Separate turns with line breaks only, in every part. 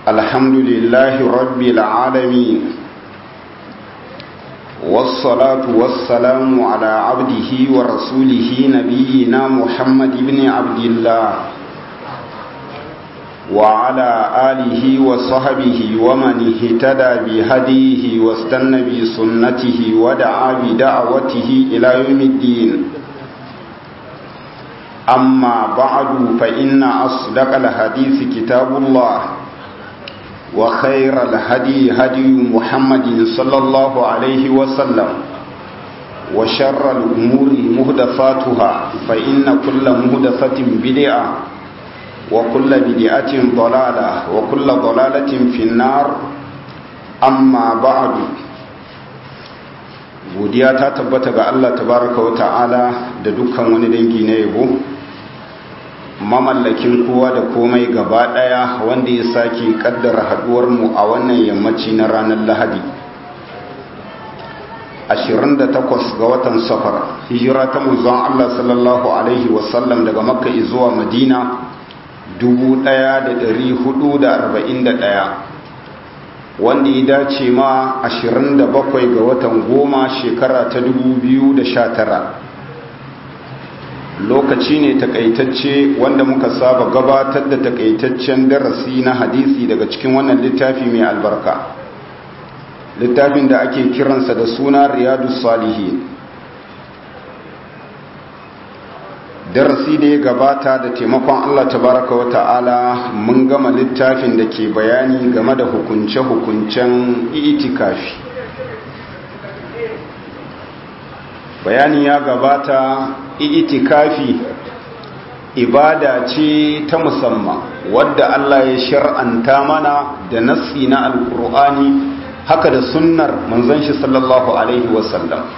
الحمد لله رب العالمين والصلاة والسلام على عبده ورسوله نبينا محمد بن عبد الله وعلى آله وصحبه ومن اهتدى بهديه واستنى بسنته ودعا بدعوته إلى يوم الدين. أما بعد فإن أصدق الحديث كتاب الله وخير الهدي هدي محمد صلى الله عليه وسلم وشر الأمور مهدفاتها فإن كل مهدفة بدعة وكل بدعة ضلالة وكل ضلالة في النار. أما بعد godiya ta tabbata ga Allah tabaraka wa ta'ala da dukkan wani dangi na yabo, mamallakin kowa da komai gaba daya, wanda ya sake kaddara haduwar mu a wannan yammaci na ranar Lahadi 28 ga watan Safar, hijira ta manzon Allah sallallahu alaihi wasallam daga Makka zuwa Madina 1441, wanda ya dace ma 27 ga watan goma shekara ta 2019. lokaci ne takaitacce wanda muka saba gabatar da takaitaccen darasi na hadisi daga cikin wannan littafi mai albarka, littafin da ake kiransa da suna Riyadus Salihin. darasi da ya gabata da taimakon Allah tabaraka wa ta'ala mun gama littafin da ke bayani game da hukunce-hukuncen itikafi. bayani ya gabata, itikafi ibada ce ta musamman wadda Allah ya shar'anta mana da nassi na alkur'ani haka da sunnar manzon shi sallallahu alaihi wasallam.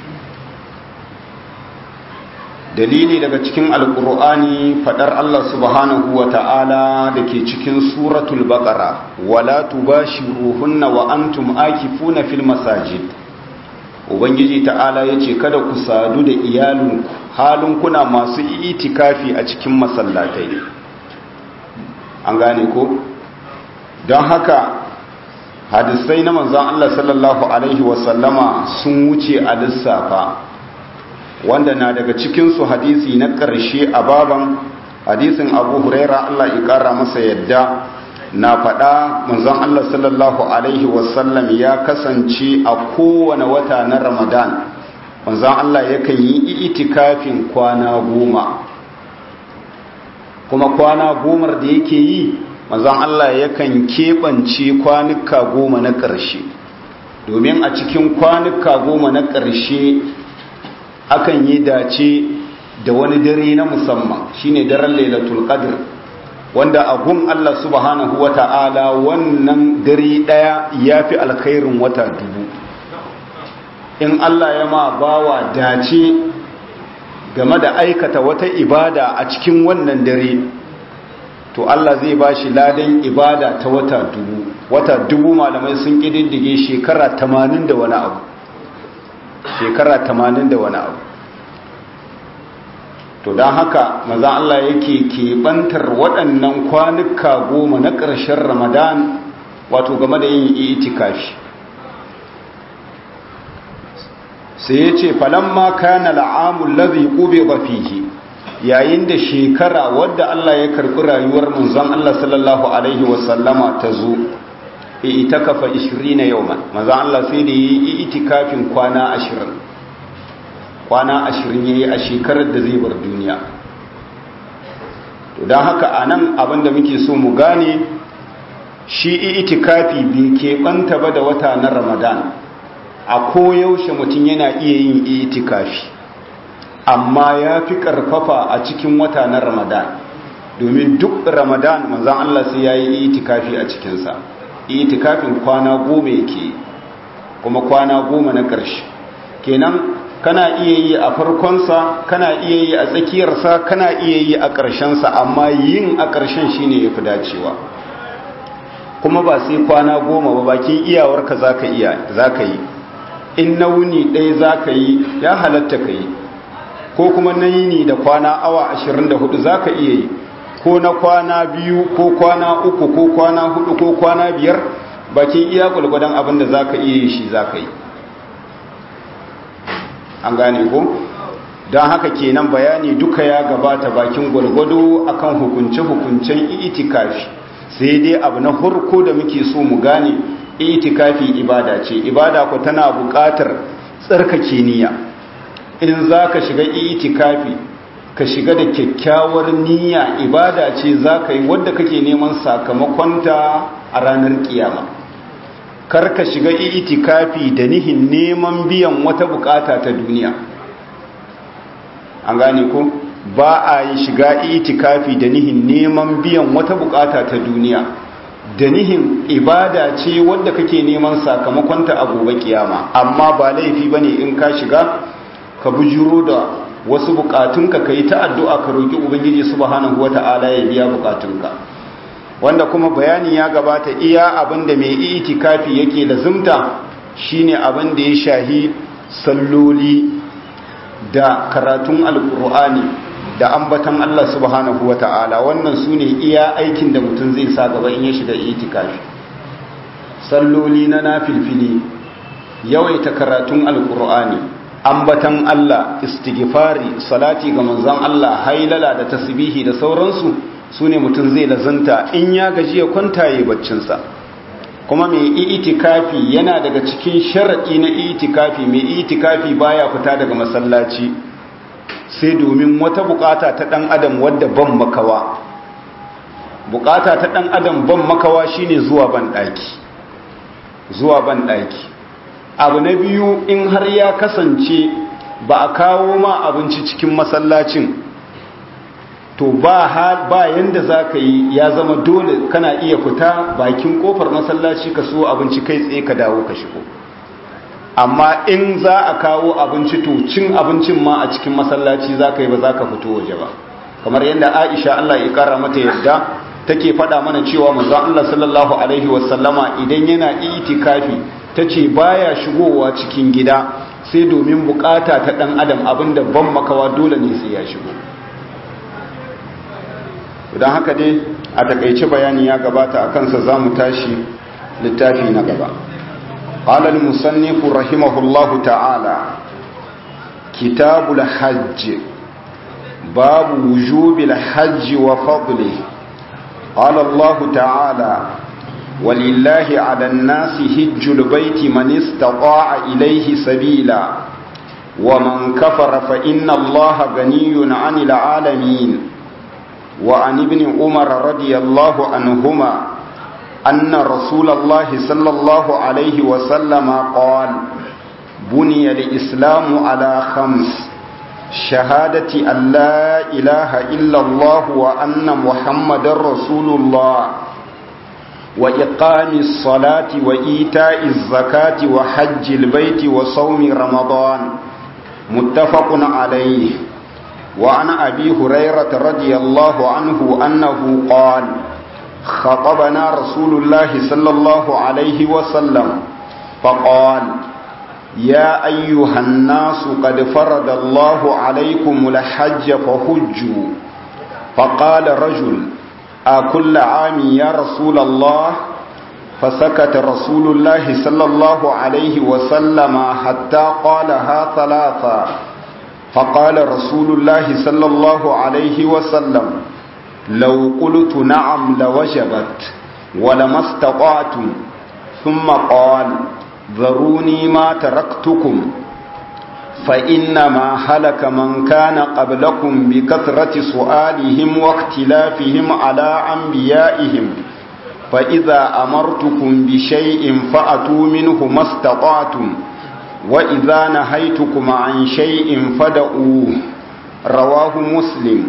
dalili daga cikin alkur'ani fadar Allah subhanahu wa ta'ala da ke cikin suratul baqara, wala tubashiruhunna wa antum akifuna fil masajid. ubangiji ta'ala yace kada ku sadu da iyalinku halin kuna masu itikafi a cikin masallatai. an gane ko? don haka hadisai na manzon Allah sallallahu alaihi wasallama sun wuce a lissafa, wanda na daga cikinsu hadisi na ƙarshe a baban hadisin Abu Huraira, Allah ya ƙara masa yadda, na faɗa manzon Allah sallallahu alaihi wasallam ya kasance a kowane wata na Ramadan manzon Allah yakan yi itikafin kwana 10, kuma kwana 10 da yake yi manzon Allah yakan keɓance kwanuka 10 na ƙarshe, domin a cikin kwanuka 10 na ƙarshe akan yi dace da wani dare na musamman, shine daren Lailatul Qadr, wanda a gun Allah subhanahu wata'ala wannan dare daya yafi alkhairin wata 1000. in Allah ya ma bawa dace game da aikata wata ibada a cikin wannan dare, to Allah zai bashi ladan ibada ta wata 1000. wata 1000 malamai sun kididdige shekara 80 da wani abu, shekara 80 da wani abu. to don haka maza Allah yake keɓantar waɗannan kwanuka 10 na ƙarshen Ramadan wato game da yin itikafi. sai ya ce falamma kana al'amul ladhi qubida fihi, yayin da shekara wadda Allah ya karɓi rayuwar manzon Allah sallallahu alaihi wasallama ta zo, itikafa 20 yawman, maza Allah sai da yi itikafin kwana 20 yayi a shekarar da zai bar duniya. to dan haka anan abinda muke so mu gane, shi itikafi bai keɓanta ba da wata na Ramadan. a koyaushe mutum yana iya yin itikafi, amma ya fi ƙarfafa a cikin wata na Ramadan, domin duk Ramadan manzon Allah sai ya yi itikafi a cikinsa. itikafin kwana 10 yake, kuma kwana 10 na ƙarshe. kenan kana iya yi a farkonsa, kana iya yi a tsakiyarsa, kana iya yi a ƙarshensa, amma yin a ƙarshen shine yafi dacewa. kuma ba sai kwana 10 ba, bakin iyawarka zaka yi. in na wuni ɗaya zaka yi ya halatta ka yi, ko kuma na yini da kwana awa 24 zaka iya yi, ko na kwana 2 ko kwana 3 ko kwana 4 ko kwana 5 bakin iya gulgudan abin da za ka iya yi shi za ka yi. An gane ko? Don haka kenan bayani duka ya gabata bakin gulgudu akan hukunce-hukuncen itikafi. Sai dai abu na farko da muke so mu gane, itikafi ibada ce. Ibada ko tana buƙatar tsarkake niyya. In za ka shiga itikafi, ka shiga da kyakkyawar niyya, ibada ce za ka yi wadda kake neman sakamakonta a ranar kiyama. Kar ka shiga itikafi da nihin neman biyan wata bukata ta duniya. An gane ko? Ba a yi shiga itikafi da nihin neman biyan wata bukata ta duniya. Da nihin ibada ce wadda kake neman sakamakonta a gobe kiyama. Amma ba laifi bane in ka shiga ka bujuro da wasu bukatunka ka yi ta addu'a ka roƙi Ubangiji subhanahu wata'ala ya biya bukatunka. Wanda kuma bayani ya gabata iya abin da mai itikafi yake lazimta shine abin da ya shahi salloli da karatun alkur'ani da ambatan Allah subhanahu wata'ala. Wannan su ne iya aikin da mutum zai sa gaba in ya shiga itikafi. Salloli na nafilfili, yawaita karatun alkur'ani, ambatan Allah, istighfari, salati ga manzon Allah, hailala da tasbihi da sauransu sune mutum zai lazanta in ya gaji ya kwanta yayin baccinsa. Kuma mai itikafi yana daga cikin sharadi na itikafi, mai itikafi baya fita daga masallaci sai domin wata bukata ta dan adam wadda ban makawa. Bukata ta dan adam ban makawa shine zuwa ban daki. Zuwa ban daki. Abu na biyu, in har ya kasance ba a kawo ma abinci cikin masallacin, to ba yanda za ka yi, ya zama dole kana iya fita bakin kofar masallaci ka so abinci kai tsaye ka dawo ka shigo. Amma in za a kawo abinci, to cin abincin ma a cikin masallaci za ka yi, ba za ka fito waje ba. Kamar yadda Aisha Allah ya kara mata yadda take faɗa mana cewa manzon Allah sallallahu alaihi wasallama idan yana itikafi ta ce baya shigowa cikin gida sai domin bukata ta dan adam, abinda ban makawa dole ne sai ya shigo. Don haka dai a takaice bayani ya gabata a kansa za mu tashi littafi na gaba. qala al-musannif rahimahullahu ta'ala kitabul hajj babu wujubil hajj wa fadlihi. qala Allah ta'ala ولله على الناس حج البيت من استطاع إليه سبيلا ومن كفر فإن الله غني عن العالمين. وعن ابن عمر رضي الله عنهما أن رسول الله صلى الله عليه وسلم قال بني الإسلام على 5: شهادة أن لا إله إلا الله وأن محمد رسول الله وإقام الصلاة وإيتاء الزكاة وحج البيت وصوم رمضان. متفق عليه. وعن أبي هريرة رضي الله عنه أنه قال خطبنا رسول الله صلى الله عليه وسلم فقال يا أيها الناس قد فرض الله عليكم الحج فحجوا. فقال رجل أكل عام يا رسول الله؟ فسكت رسول الله صلى الله عليه وسلم حتى قالها 3. فقال رسول الله صلى الله عليه وسلم لو قلت نعم لوجبت ولما استطعتم. ثم قال ذروني ما تركتكم فإنما هلك من كان قبلكم بكثرة سؤالهم واختلافهم على أنبيائهم فإذا أمرتكم بشيء فأتوا منه ما استطعتم وإذا نهيتكم عن شيء فدعوه. رواه مسلم.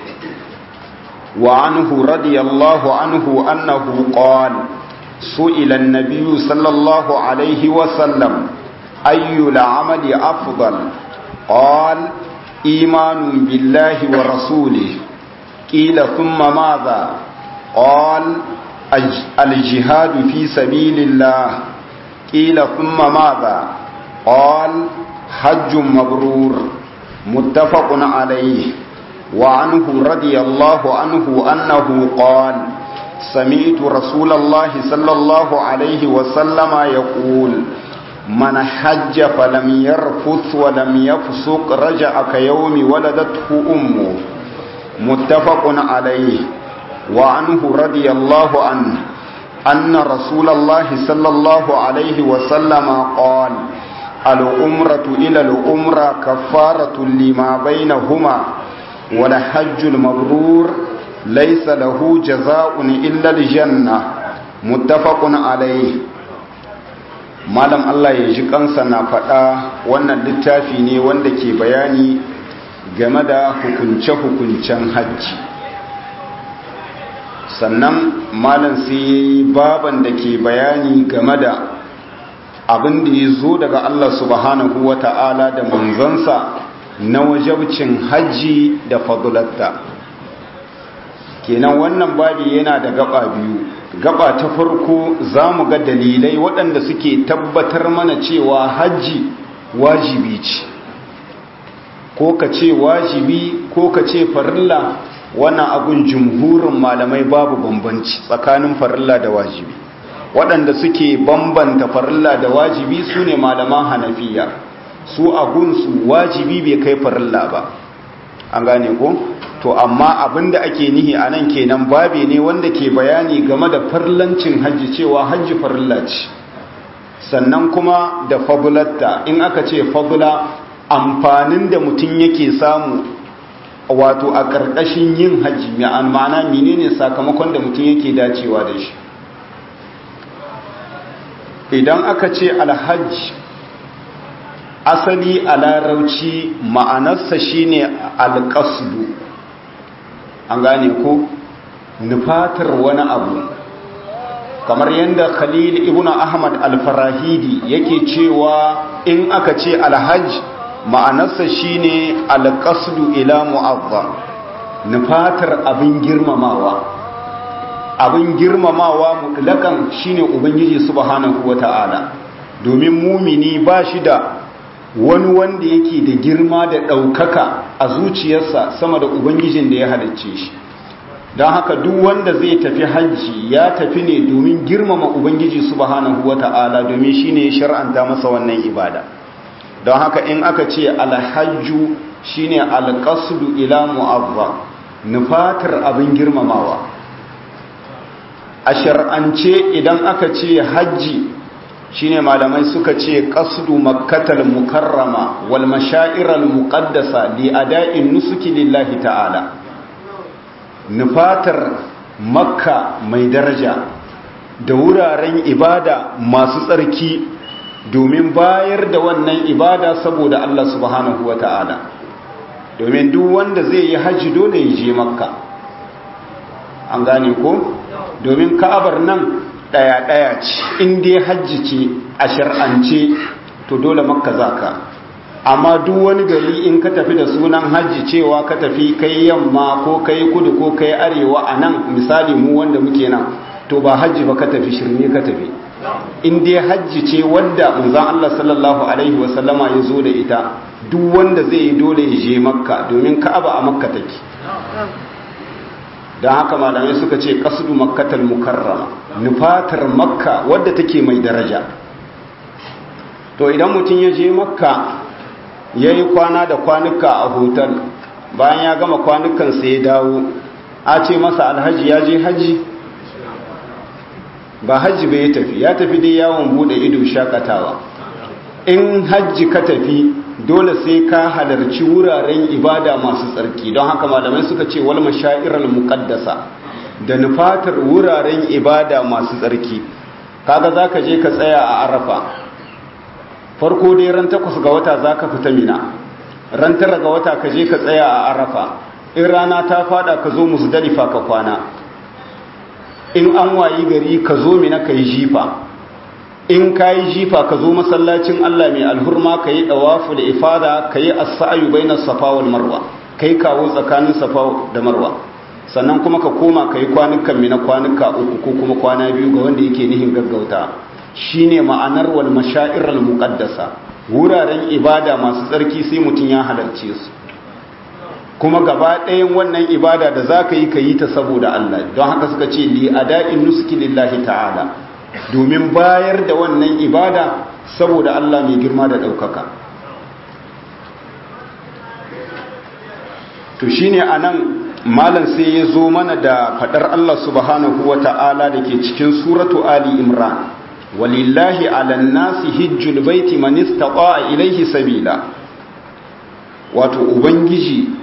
وعنه رضي الله عنه أنه قال سئل النبي صلى الله عليه وسلم أي العمل أفضل؟ قال إيمان بالله ورسوله. قيل ثم ماذا؟ قال الجهاد في سبيل الله. قيل ثم ماذا؟ قال حج مبرور. متفق عليه. وعنه رضي الله عنه أنه قال سمعت رسول الله صلى الله عليه وسلم يقول من حج فلم يرفث ولم يفسق رجع كيوم ولدته أمه متفق عليه. وعنه رضي الله عنه أن رسول الله صلى الله عليه وسلم قال العمرة إلى العمرة كفارة لما بينهما والحج المبرور ليس له جزاء إلا الجنة متفق عليه. malam Allah ya ji kansa na faɗa wannan littafi ne wanda ke bayani game da hukunce-hukuncen hajji, sannan malam sai baban da ke bayani game da abin da ya zo daga Allah subhanahu wa ta'ala da manzansa na wajabcin hajji da fadulatta. Kenan wannan babi yana da gaba biyu. Gaba ta farko za mu ga dalilai waɗanda suke tabbatar mana cewa hajji wajibi ce, ko ka ce wajibi ko ka ce farilla. Wannan abun jumhurin malamai babu bambanci tsakanin farilla da wajibi. Waɗanda suke bambanta farilla da wajibi su ne malaman hanafiya, su agunsu wajibi bai kai farilla ba, an gane ko? To amma abinda ake nihi a nan kenan babi ne wanda ke bayani game da farlancin hajji, cewa hajji farilla ce, sannan kuma da fadulatta. In aka ce fadula, amfanin da mutum yake samu wato a ƙarƙashin yin hajji, ma'ana menene sakamakon da mutum yake dacewa da shi. Idan aka ce alhajj asali a larauci ma'anarsa shine alƙasdu, an gane ko nufatar wani abu, kamar yadda Khalil ibn Ahmad al-Farahidi yake cewa in aka ce alhajj ma'anarsa shine alqasdu ila mu'azzam, nufatar abin girmamawa. Abin girmamawa mutlakan shine ubangiji subhanahu wata'ala, domin mumini ba shi da wani wanda yake da girma da ɗaukaka a zuciyarsa sama da ubangijin da ya halicce shi. Don haka duk wanda zai tafi hajji ya tafi ne domin girmama ubangiji subhanahu wata'ala, domin shine ya shar'anta masa wannan ibada. Don haka in aka ce alhajju shine alqasdu ila mu'azzam, nufatar abin girmamawa. A shar'ance idan aka ce hajji shine malamai suka ce qasdu makkatal mukarrama wal mashairal muqaddasa li ada'in nusuki lillahi ta'ala, nufatar makka mai daraja da wuraren ibada masu tsarki domin bayar da wannan ibada saboda Allah subhanahu wata'ala. Domin duk wanda zai yi hajji dole ya je makka, an gane ko? Domin ka'abar nan ɗaya ce, in dai hajji ce a shar'ance to dole makka zaka. Amma duk wani gari in ka tafi da sunan hajji, cewa ka tafi kai yamma ko kai kudu ko kai arewa, a nan misali mu wanda muke nan, to ba hajji ba ka tafi, shirme ka tafi. In dai hajji ce wadda manzon Allah sallallahu alaihi wasallama ya zo da ita, duk wanda zai yi dole ya je makka, domin ka'aba a makka take. don haka malamai suka ce qasdu makkatal mukarrama, nufatar makka wadda take mai daraja. To idan mutum ya je makka yayi kwana da kwanuka a hotel, bayan ya gama kwanukan sai ya dawo, a ce masa alhaji ya je haji? Ba haji bai ya tafi dai yawon bude ido shakatawa. In haji ka tafi dole sai ka halarci wuraren ibada masu tsarki, don haka malamai suka ce wal mashairal muqaddasa, da nufatar wuraren ibada masu tsarki. Kaga zaka je ka tsaya a Arafa, farko dai ran 8 ga wata zaka fita Mina, ran 9 ga wata ka je ka tsaya a Arafa, in rana ta fada ka zo Muzdalifa ka kwana, in an wayi gari ka zo Mina ka yi jifa, in ka yi jifa ka zo masallacin Allah mai alhurma ka yi ɗawafu da ifada, ka yi as-sa'yu bainas safa wal marwa, kai kawo tsakanin safa da marwa, sannan kuma ka koma ka yi kwanukan Mina, kwanuka 3 ko kuma kwana 2 ga wanda yake nihin gaggauta. Shine ma'anar wal mashairal muqaddasa, wuraren ibada masu tsarki sai mutum ya halarce su. kuma gaba ɗayan wannan ibada da za ka yi ta saboda Allah, don haka suka ce li ada'in nusuki lillahi ta'ala, domin bayar da wannan ibada saboda Allah mai girma da ɗaukaka. To shine anan malam sai ya zo mana da fadar Allah subhanahu wa ta'ala da ke cikin suratu Ali Imran, walillahi alan nasi hijjul baiti man istata'a ilaihi sabila. Wato ubangiji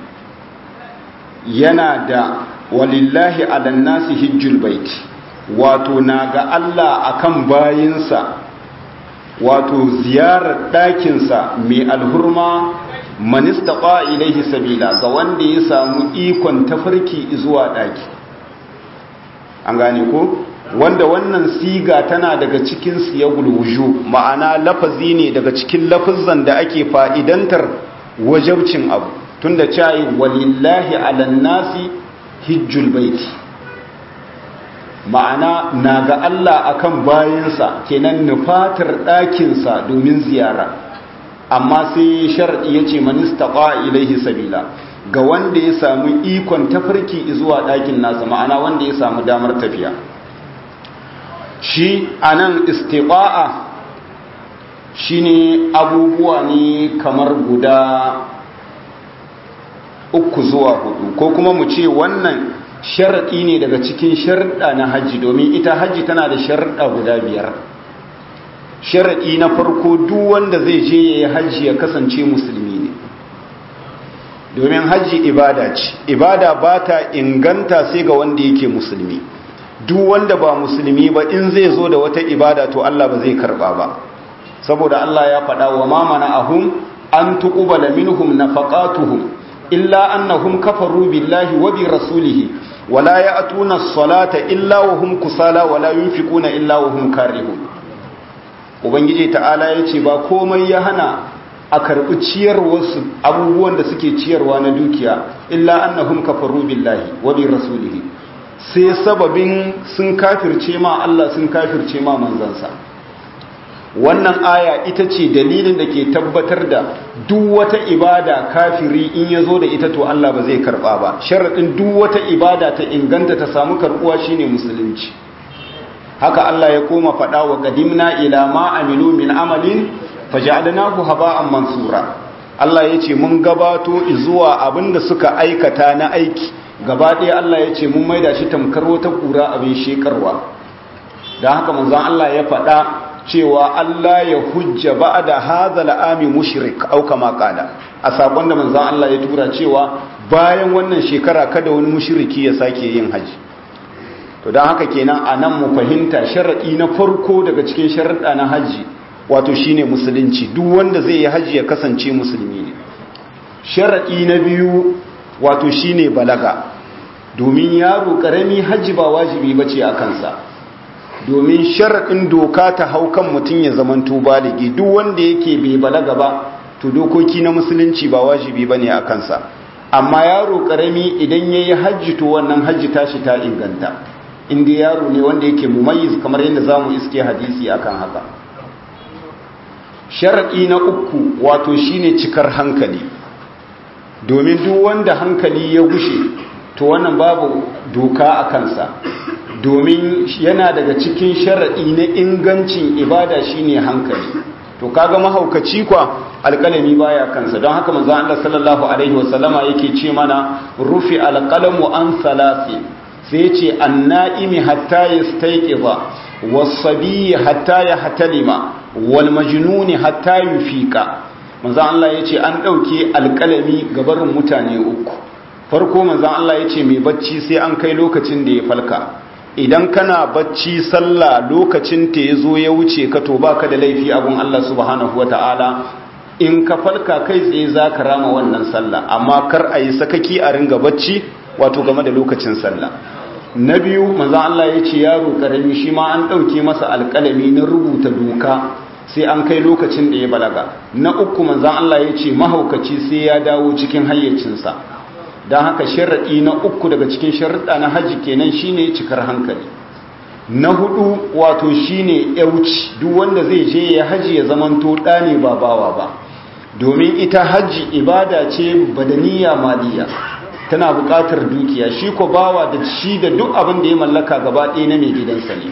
yana da walillahi alan nasi hijjul baiti, wato na ga Allah akan bayinsa, wato ziyarar ɗakinsa mai alhurma man istata'a ilaihi sabila, ga wanda ya samu ikon tafarki zuwa ɗaki. An gane ko? Wanda wannan siga tana daga cikin siyagul wuju, ma'ana lafazi ne daga cikin lafazan da ake fa'idantar wajabcin abu, tunda cewa walillahi alan nasi hijjul baiti, ma'ana na ga Allah akan bayansa, kenan nufatar ɗakinsa domin ziyara. Amma sai shar'i ya ce man istata'a ilaihi sabila, ga wanda ya samu ikon tafarki zuwa ɗakin nasa, ma'ana wanda ya samu damar tafiya. Shi anan istita'a shine abubuwa ne kamar guda 3 zuwa 4, ko kuma mu ce wannan shar'i ne daga cikin sharɗa na hajji, domin ita hajji tana da sharɗa guda 5. sharaɗi na farko, duk wanda zai je ya yi hajji ya kasance musulmi ne, domin hajji ibada ce, ibada ba ta inganta sai ga wanda yake musulmi. Duk wanda ba musulmi ba in zai zo da wata ibada to Allah ba zai karba ba, saboda Allah ya faɗa wa ma mana'ahum an tuqbala minhum nafaqatuhum illa annahum kafaru billahi wa bi rasulihi wa la ya'tuna as-salata illa wa hum kusala wa la yunfiquna illa wa hum karihun. Ubangiji ta'ala ya ce ba komai ya hana a karɓi ciyarwarsu, abubuwan da suke ciyarwa na dukiya, illa annahum kafaru billahi wa bi rasulihi, sai sababin sun kafirce ma Allah, sun kafirce ma manzansa. Wannan aya ita ce dalilin da ke tabbatar da duk wata ibada kafiri in ya zo da ita to Allah ba zai karɓa ba. Sharaɗin duk wata ibada ta inganta ta samu karɓuwa shine musulunci. Haka Allah ya koma faɗa wa qadimna ila ma amilu min amalin faj'alnahu haba'an mansura. Allah ya ce mun gabato zuwa abinda suka aikata na aiki, gaba ɗaya Allah ya ce mun maida shi tamkar wata kura abin shekarwa. Dan haka manzon Allah ya faɗa cewa Allah ya hujja ba'da hadha al'ami mushrik au kama qala, a sakon da manzon Allah ya tura cewa bayan wannan shekara kada wani mushriki ya sake yin haji. To don haka kenan a nan mu fahimta sharaɗi na farko daga cikin sharaɗa na hajji wato shine musulunci, duk wanda zai yi hajji ya kasance musulmi ne. Sharaɗi na biyu wato shine balaga, domin yaro ƙarami hajji ba wajibi bace a kansa, domin sharaɗin doka ta hau kan mutum ya zamanto baligi. Duk wanda yake bai balaga ba to dokoki na musulunci ba wajibi bane a kansa, amma yaro ƙarami idan yayi hajji to wannan hajji tashi ta inganta, inda yaro ne wanda yake mumayyiz, kamar yadda zamu iske hadisi akan haka. Sharadi na uku wato shine cikar hankali, domin duk wanda hankali ya gushe to wannan babu doka a kansa, domin yana daga cikin sharadi na ingancin ibada shine hankali. To kaga mahaukaci kwa alƙalami baya kansa, don haka manzo Allah sallallahu alaihi wasallama yake ce mana rufi alqalamu an salasi, sai ce anna'imi hatta yastayqiza was-sabi hatta yahtalima wal majnuni hatta yufika. Manzo Allah yace an dauke alƙalami gabarin mutane uku. Farko manzo Allah yace mai bacci sai an kai lokacin da ya falka. Idan kana bacci sallah lokacin ta yazo ya wuce ka to baka da laifi abun Allah subhanahu wataala. In ka falka kai tsaye zaka rama wannan sallah, amma kar a yi sakaki a ringa bacci wato game da lokacin sallah. Na biyu manzon Allah ya ce yaro karami shi ma an ɗauke masa alƙalami na rubuta doka sai an kai lokacin da ya balaga. Na uku manzon Allah ya ce mahaukaci sai ya dawo cikin hayyacinsa. Don haka sharaɗi na uku daga cikin sharaɗa na haji kenan shine cikar hankali. Na hudu wato shine yauci, duk wanda zai je ya haji ya zamanto ɗa ne ba bawa ba, domin ita haji ibada ce badaniya maliya. tana buƙatar dukiya, shi ko bawa da shi da duk abin da ya mallaka gaba ɗaya na mai gidansa ne.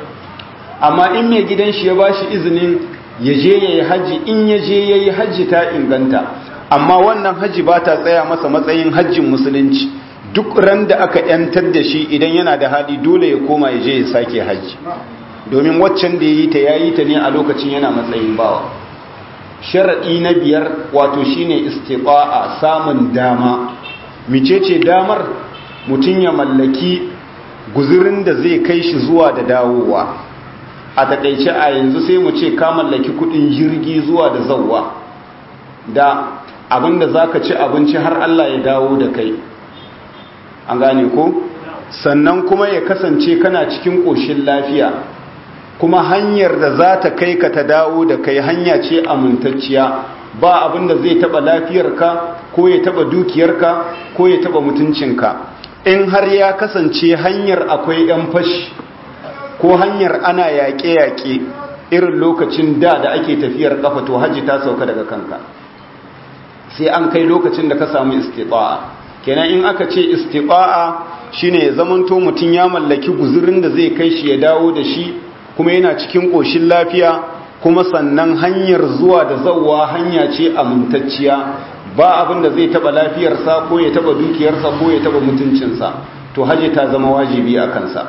Amma in mai gidan shi ya ba shi izinin ya je ya yi hajji, in ya je ya yi hajji ta inganta, amma wannan hajji ba ta tsaya masa matsayin hajjin musulunci. Duk ran da aka ‘yantar da shi idan yana da hali dole ya koma ya je ya sake hajji, domin waccan da ya yi ta ne a lokacin yana matsayin bawa. Sharaɗi na 5 wato shine istiqa'a, samun dama. Micece damar? Mutum ya mallaki guzurin da zai kai shi zuwa da dawowa. A takaice a yanzu sai mu ce ka mallaki kudin jirgi zuwa da zawwa, da abinda zaka ci abinci har Allah ya dawo da kai, an gane ko? Sannan kuma ya kasance kana cikin ƙoshin lafiya, kuma hanyar da za ta kai ka ta dawo da kai hanya ce amintacciya, ba abin da zai taba lafiyarka ko ya taba dukiyarka ko ya taba mutuncinka. In har ya kasance hanyar akwai ɗan fashi ko hanyar ana yaƙe-yaƙe irin lokacin da ake tafiyar kafa, to hajji ta sauka daga kanka, sai an kai lokacin da ka samu istiqa'a. Kenan in aka ce istiqa'a shine ya zamanto mutum ya mallaki guzurin da zai kai shi ya dawo da shi, kuma yana cikin ƙoshin lafiya, kuma sannan hanyar zuwa da zawwa hanya ce amintacciya, ba abin da zai taba lafiyarsa ko ya taba dukiyarsa ko ya taba mutuncinsa, to hajji ta zama wajibi a kansa.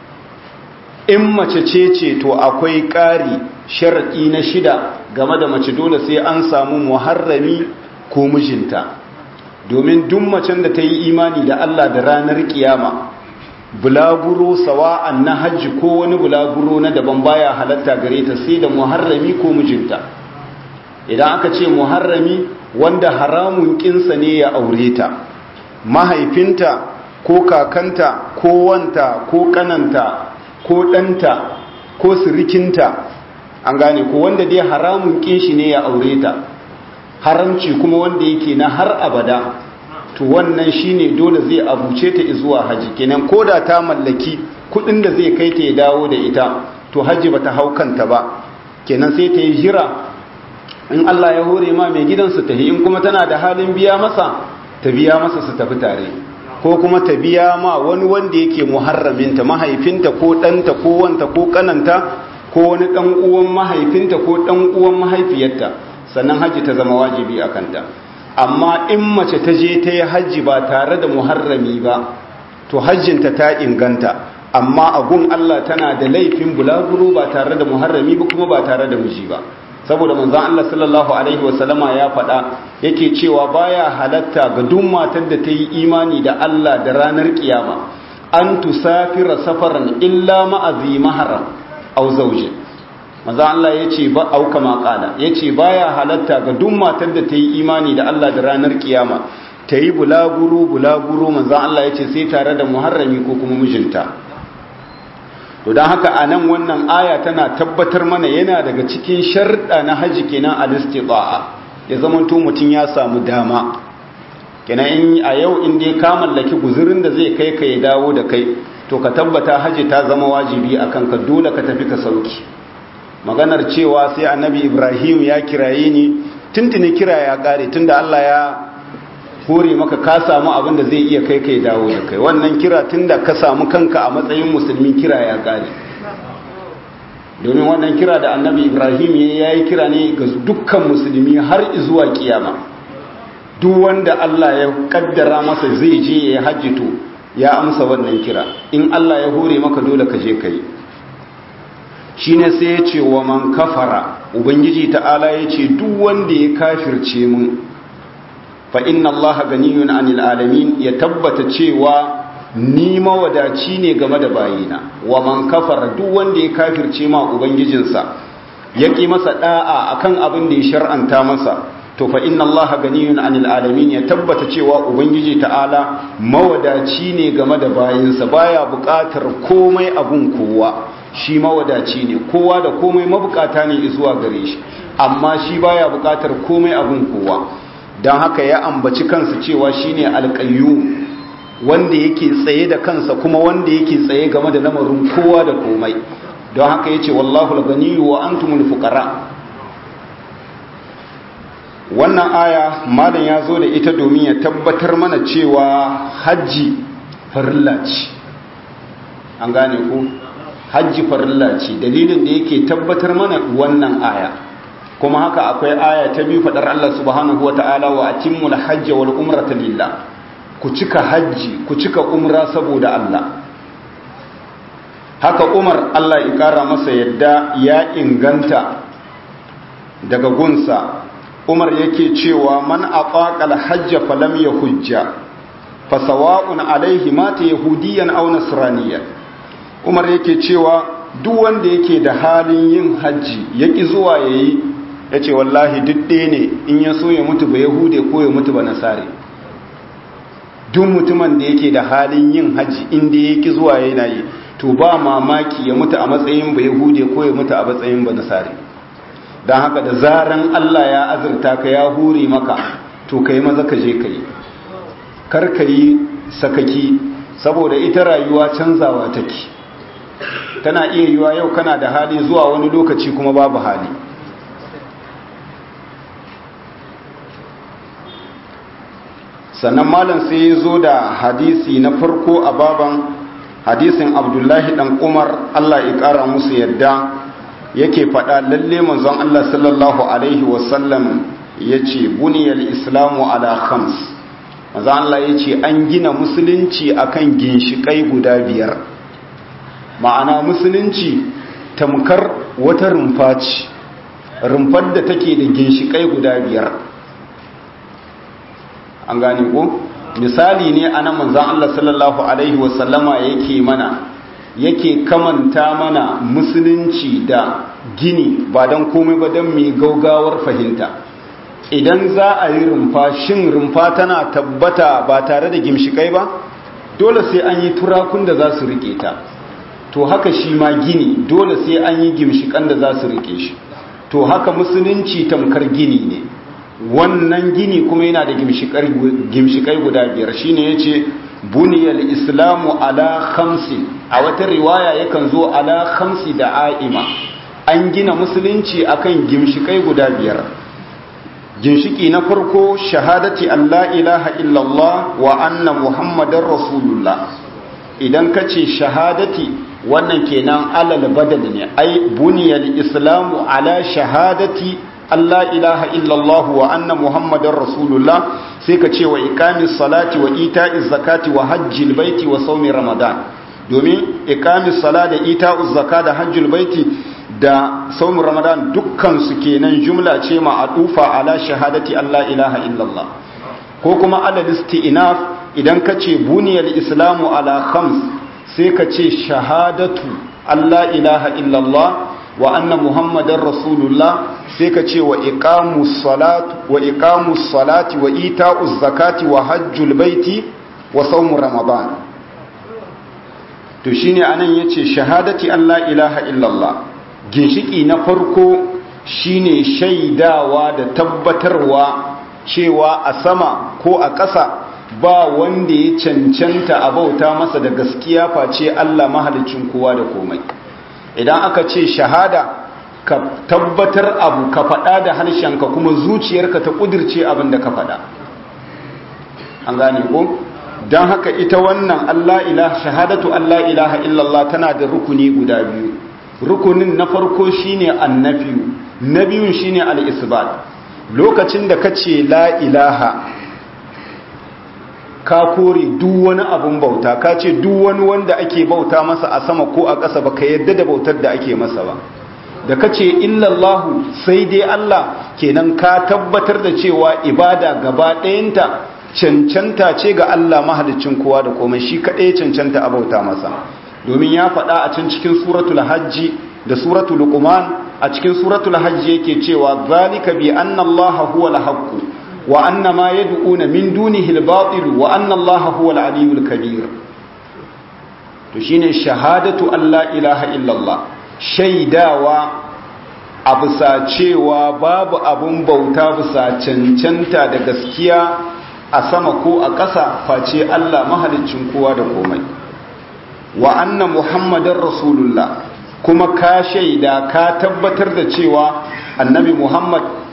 In mace ce to akwai ƙari sharaɗi na 6 game da mace, dole sai an samu muharrami ko mijinta, domin duk macen da ta yi imani da Allah da ranar kiyama, bulaguro sawa'an na hajji ko wani bulaguro na daban baya halatta gare ta sai da muharrami ko mijinta. Idan aka ce muharrami, wanda haramun kinsa ne ya aure ta, mahaifinta ko kakanta ko wanta ko kananta ko ɗanta ko sirikinta, an gane ko, wanda dai haramun kinshi ne ya aure ta, haramci kuma wanda yake na har abada, to wannan shine dole zai abuce ta zuwa haji. Kenan koda ta mallaki kudin da zai kai ta ya dawo da ita, to haji bata haukanta ba, kenan sai ta yi jira in Allah ya hore ma mai gidansu ta yi, in kuma tana da halin biya masa, ta biya masa su tafi tare, ko kuma ta biya ma wani wanda yake muharraminta, mahaifinta ko ɗanta ko wanta ko kananta ko wani ɗan uwan mahaifinta ko ɗan uwan mahaifiyarta, sannan haji ta zama wajibi a kanta. Amma in mace ta je ta yi hajji ba tare da muharrami ba, to hajjinta ta inganta, amma a gun Allah tana da laifin bulaguro ba tare da muharrami ba kuma ba tare da miji ba. Saboda manzon Allah sallallahu alaihi wasallama ya faɗa, yake cewa baya halatta ga duk matar da ta yi imani da Allah da ranar kiyama an tusafira safaran illa ma'azi mahram aw zawji. Manzon Allah yace ba auka maqala, yace baya halatta ga duk matar da ta yi imani da Allah da ranar kiyama ta yi bulaguro manzon Allah yace sai tare da muharrami ko kuma mijinta. To don haka a nan wannan aya tana tabbatar mana yana daga cikin sharɗa na haji kenan al-istita'a, ya zamanto mutum ya samu dama. Kenan in a yau in dai ka mallaki guzurin da zai kai ka ya dawo da kai, to ka tabbata haji ta zama wajibi akan ka, dole ka tafi ka sauki. Maganar cewa sai annabi Ibrahim ya kiraye ni, tuntuni kira ya kare, tunda Allah ya hore maka ka samu abin da zai iya kai kai dawo da kai, wannan kira tunda ka samu kanka a matsayin musulmi kira ya kare. Domin wannan kira da annabi Ibrahim ya yi kira ne ga dukkan musulmi har zuwa kiyama. Duk wanda Allah ya kaddara masa zai je ya hajji, to ya amsa wannan kira. In Allah ya hore maka dole ka je kai. Shine sai ya ce wa man kafara, ubangiji ta'ala ya ce duk wanda ya kafirce mun, fa inna Allah ganiyun anil alamin, ya tabbata cewa ni mawadaci ne game da bayina. Wa man kafara, duk wanda ya kafirce ma ubangijinsa, ya ki masa da'a akan abin da ya shar'anta masa, to fa inna Allah ganiyun anil alamin, ya tabbata cewa ubangiji ta'ala mawadaci ne game da bayinsa, baya buƙatar komai abun kowa. Shi mawadaci ne, kowa da komai mabukata ne zuwa gare shi, amma shi baya buƙatar komai abun kowa. Don haka ya ambaci kansa cewa shine alƙayyum, wanda yake tsaye da kansa kuma wanda yake tsaye game da lamarin kowa da komai. Don haka yace wallahu al-ganiyyu wa antumul fuqara. wannan aya malam ya zo da ita domin ya tabbatar mana cewa hajji farilla ce. An gane ko hajji farilla ce, dalilin da yake tabbatar mana wannan aya. Kuma haka akwai aya ta biyu fadar Allah subhanahu wata'ala wa atimmul hajja wal umrata lillah, ku cika hajji ku cika umra saboda Allah. Haka Umar Allah ya kara masa yadda ya inganta daga gunsa, Umar yake cewa man aqaqa al-hajja falam yahujja fa sawa'un alayhi mata yahudiyan aw nasraniyan. Umar yake cewa duk wanda yake da halin yin haji yaki zuwa yayi, yace wallahi duk ɗaya ne in ya so ya mutu ba yahude ko ya mutu ba nasare. Duk mutumin da yake da halin yin haji inda yake zuwa yana yi, to ba mamaki ya mutu a matsayin ba yahude ko ya mutu a matsayin ba nasare. don haka da zaran Allah ya azurta ka ya hure maka, to ka yi maza ka je ka yi, kar ka yi sakaki, saboda ita rayuwa canzawa take. Tana iya yiwa yau kana da hali zuwa wani lokaci kuma babu hali. Sannan malam sai ya zo da hadisi na farko a baban hadisin Abdullahi dan Umar, Allah ya kara musu yadda, yake faɗa lalle manzon Allah sallallahu alaihi wasallam yace buniyal islamu ala khams. Manzon Allah yace an gina musulunci akan ginshikai guda biyar. Ma'ana musulunci tamkar wata rumfa ce, rumfar da take da ginshikai guda biyar. An gane ko? Misali ne anan manzon Allah sallallahu alaihi wasallama yake kamanta mana musulunci da gini, ba don komai ba don mai gaugawar fahimta. Idan za a yi rumfa, shin rumfa tana tabbata ba tare da gimshikai ba? Dole sai an yi turakun da za su rike ta. To haka shi ma gini, dole sai an yi gimshikan da za su rike shi. To haka musulunci tamkar gini ne. Wannan gini kuma yana da gimshikai guda biyar. Shine yace buniyal islamu ala khamsin, a wata riwaya yakan zo ala khamsi da a'ima. An gina musulunci akan gimshikai guda biyar. Ginshiki na farko shahadati Allah ilaha illallah wa anna muhammadar rasulullah. Idan kace shahadati, wannan kenan alal badal ne, ai buniyal islamu ala shahadati Allah ilaha illallah wa anna muhammadar rasulullah, sai ka ce wa iqamis salati wa ita'iz zakati wa hajjil baiti wa sawmi ramadan. Domin iqamis sala da ita'uz zaka da hajjul baiti da sawmi ramadan dukkan su kenan jumla ce ma'atufa ala shahadati Allah ilaha illallah. Ko kuma alal isti'naf, idan ka ce buniyal islamu ala khams, sai ka ce shahadatu Allah ilaha illallah wa anna muhammadar rasulullah, sai ka ce wa iqamus salati wa ita'uz zakati wa hajjul baiti wa sawm ramadan. To shine anan yace shahadati Allah ilaha illallah. Ginshiki na farko shine shaidawa da tabbatarwa cewa a sama ko a ƙasa ba wanda ya cancanta a bauta masa da gaskiya face Allah mahalicin kowa da komai. Idan aka ce shahada, ka tabbatar abu, ka faɗa da harshenka kuma zuciyarka ta ƙudirce abin da ka faɗa. An gane ko? Don haka ita wannan shahadatu Allah ilaha illallah tana da rukuni guda biyu. Rukunin na farko shine annafiyu, na biyun shine al-isbat. Lokacin da ka ce la ilaha, ka kore duk wani abun bauta, ka ce duk wani wanda ake bauta masa a sama ko a ƙasa ba ka yadda da bautar da ake masa ba. Da ka ce illallahu, sai dai Allah, kenan ka tabbatar da cewa ibada gaba ɗayanta cancanta ce ga Allah mahalicin kowa da komai, shi kaɗai cancanta a bauta masa. Domin ya faɗa a can cikin suratul hajji da suratul luqman, a cikin suratul hajji yake cewa zalika bi anna allaha huwal haqq wa anna ma yad'una min dunihi al-batil wa anna allaha huwal aliyyul kabir. To shine shahadatu alla ilaha illallah, shaidawa a bisa cewa babu abun bauta bisa cancanta da gaskiya a sama ko a ƙasa face Allah mahaliccin kowa da komai. Wa anna muhammadar rasulullah, kuma ka shaida ka tabbatar da cewa annabi Muhammad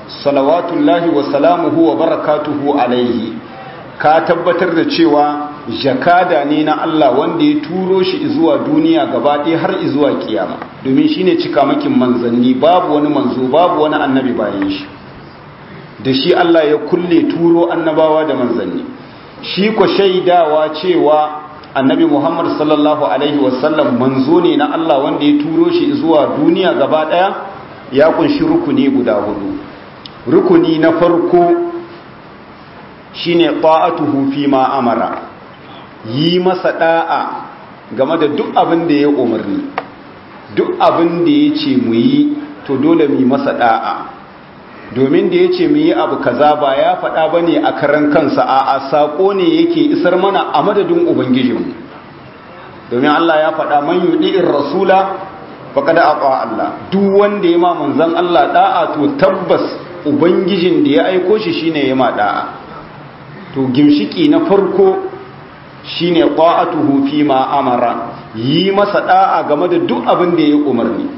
salawatullahi wa salamuhu wa barakatuhu alaihi, ka tabbatar da cewa jakada ne na Allah wanda ya turo shi zuwa duniya gaba ɗaya har zuwa kiyama, domin shine cikamakin manzanni, babu wani manzo babu wani annabi bayan shi, da shi Allah ya kulle turo annabawa da manzanni. Shi ko shaidawa cewa annabi Muhammad sallallahu alaihi wasallam manzo ne na Allah wanda ya turo shi zuwa duniya gaba ɗaya, ya kunshi rukuni guda hudu. Rukuni na farko shine ta'atuhu fi ma amara, yi masa da'a game da duk abin da ya umarni, duk abin da ya ce mu yi to dole mu yi masa da'a, domin da ya ce mu yi abu kaza ba ya faɗa ba ne a karan kansa, a saƙo ne yake isar mana a madadin ubangijinmu, domin Allah ya faɗa man yudi'ir rasula faqad ata Allah, duk wanda ya ma manzon Allah da'a to tabbas ubangijin da ya aiko shi shine ya ma da'a. To gimshiki na farko shine ta'atuhu fi ma amara, yi masa da'a game da duk abin da ya umarni.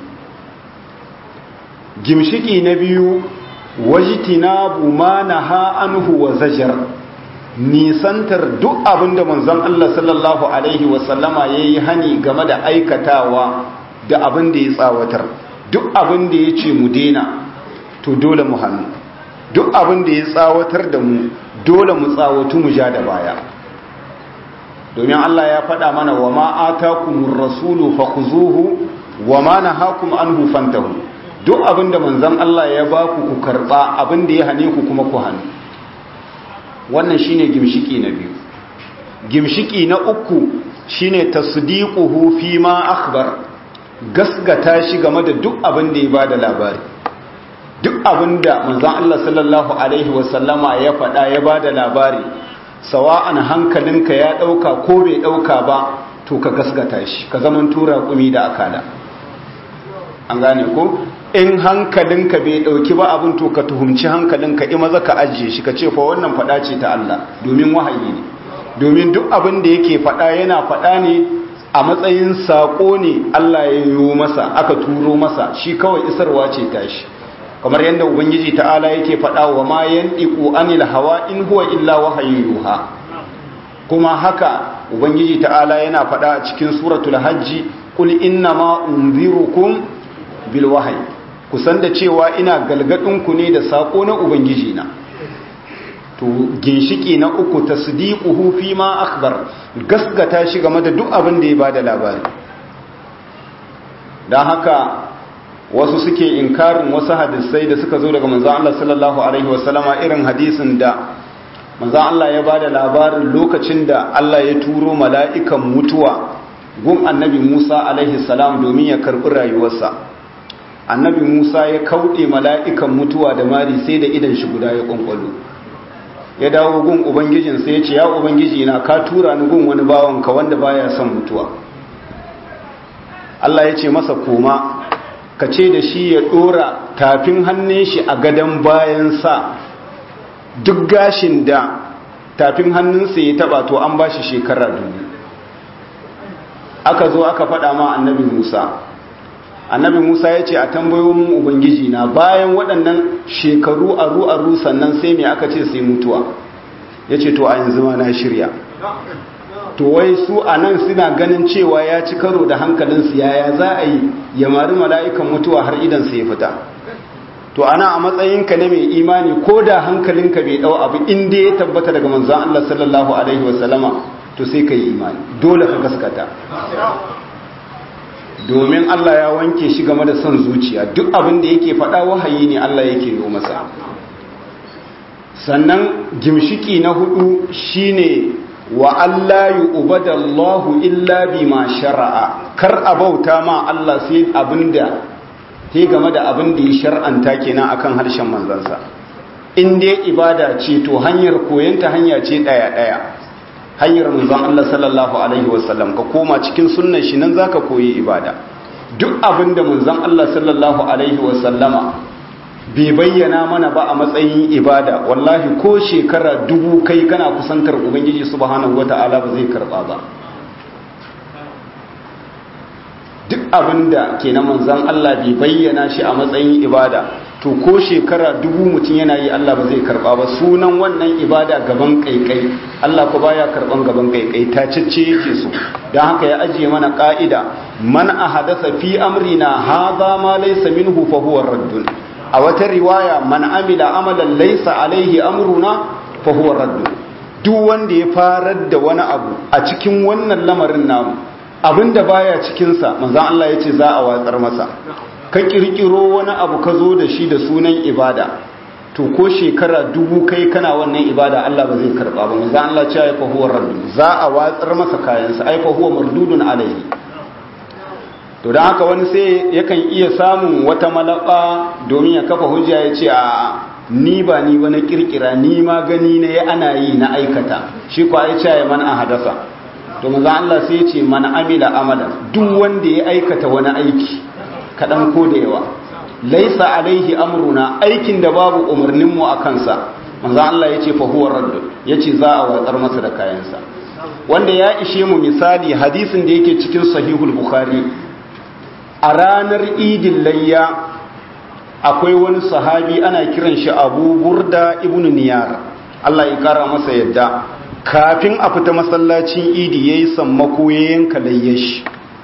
Gimshiki na biyu wajtinabu ma naha anhu wa zajar, nisantar duk abin da manzon Allah sallallahu alaihi wasallama yayi hani game da aikatawa da abin da ya tsawatar. Duk abin da ya ce mu dena to dole mu hannu, duk abin da ya tsawatar da mu dole mu tsawatu mu ja da baya, domin Allah ya faɗa mana wa ma atakumur rasulu fakhuzuhu wa ma nahakum anhu fantahu. Duk abinda manzon Allah ya ba ku ku karba, abinda ya hane ku kuma ku hannu. Wannan shine gimshiki na biyu. Gimshiki na uku shine tasdiquhu fi ma akhbar, gasgata shi game da duk abinda ya bada labari. Duk abinda manzon Allah sallallahu alaihi wasallama ya faɗa ya bada labari, sawa'an hankalinka ya ɗauka ko bai ɗauka ba, to ka gasgata shi, ka zaman tura kumi da akala. An gane ko? In hankalinka bai ɗauki ba abin, to ka tuhumci hankalinka, maza ka ajiye shi, ka ce fa wannan faɗa ce ta Allah, domin wahayi ne. Domin duk abin da yake faɗa yana faɗa ne a matsayin saƙo ne Allah ya yi masa, aka turo masa, shi kawai isarwa ce tashi. Kamar yadda Ubangiji ta'ala yake faɗa wa ma yandiqu anil hawa in huwa illa wahayin yuha. Kuma haka Ubangiji ta'ala yana faɗa a cikin suratul hajji, qul inna ma unzirukum bil wahyi, kusan da cewa ina galgadin ku ne da sako na Ubangiji na. To ginshiki na uku tasdiquhu fi ma akhbar, gasgata shi game da duk abin da ya bada labari. Dan haka wasu suke inkarin wasu hadisai da suka zo daga manzon Allah sallallahu alaihi wasallama, irin hadisin da manzon Allah ya bada labarin lokacin da Allah ya turo mala'ikan mutuwa gun annabi Musa alaihi salam domin ya karbi rayuwarsa. Annabi Musa ya kauɗe mala'ikan mutuwa da mari sai da idan shi guda ya kwankwalo. Ya dawo gun ubangijin sai ya ce, ya ubangiji na ka tura ni gun wani bawanka wanda baya son mutuwa. Allah ya ce masa koma ka ce da shi ya ɗora tafin hannun shi a gadon bayansa, duk gashin da tafin hannunsa ya taɓa to an ba shi shekara 2000. Aka zo aka faɗa ma annabi Musa. Annabi Musa ya ce a tambayoyin Ubangiji na, bayan waɗannan shekaru aru sannan sai me aka ce sai mutuwa. Ya ce to a yanzu ma na shirya. To wai su a nan suna ganin cewa ya ci karo da hankalinsu, yaya za a yi ya mari mala'ikan mutuwa har idansa ya fita. To ana a matsayinka na mai imani, ko da hankalinka bai ɗau abu inda ya tabbata daga manzan Allah sallallahu alaihi wasallama, to sai ka yi imani, dole ka gaskata. Domin Allah ya wanke shi game da son zuciya, duk abin da yake faɗa wahayi ne Allah yake yi masa. Sannan gimshiki na hudu shine wa Allah yu'badallahu illa bima shar'a, kar a bauta ma Allah sai abinda sai game da abin da ya shar'anta kenan akan harshen manzansa. In dai ibada ce to hanyar koyanta hanya ce daya hanyar manzon Allah sallallahu alaihi wasallam, ka koma cikin sunnar shi nan zaka koyi ibada. Duk abinda manzon Allah sallallahu alaihi wasallama bai bayyana mana ba a matsayin ibada, wallahi ko shekara 1000 kai kana kusantar ubangiji subhanahu wataala ba zai karba ba. Duk abinda kenan manzon Allah bai bayyana shi a matsayin ibada to ko shekara 1000 mutum yana yi Allah ba zai karba ba. Sunan wannan ibada gaban kaikai, Allah ko baya karban gaban kaikai, tacicce yake so. Dan haka ya ajiye mana ka'ida, man ahadatha fi amrina hadha ma laysa minhu fa huwa raddun. A wata riwaya, man amila amalan laysa alaihi amruna fa huwa raddun. Duk wanda ya farar da wani abu a cikin wannan lamarin namu, abinda baya cikin sa, manzon Allah yace za a watsar masa. Ka kirkiro wani abu ka zo da shi da sunan ibada, to ko shekara 1000 kai kana wannan ibada Allah ba zai karba ba. Manzo Allah ce ya fa huwa raddu, za a watsar masa kayansa, ai fa huwa mardudun alaihi. To dan haka wani sai yakan iya samun wata malaka domin ya kafa hujja ya ce a ni ba ni ba na kirkira, ni ma gani ne ana yi na aikata, shi ko ai ce ya man ahadasa. To manzo Allah sai ya ce man amila amalan, duk wanda ya aikata wani aiki kaɗan ko da yawa, laisa alaihi amruna, aikin da babu umarninmu a kansa, manzo Allah ya ce fa huwa raddu, ya ce za a watsar masa da kayansa. Wanda ya ishe mu misali hadisin da yake cikin sahihul bukhari, a ranar idin layya akwai wani sahabi ana kiran shi Abu Burda ibn Niyar, Allah ya kara masa yadda, kafin a fita masallacin idi yayi sammako ya yanka layyashi.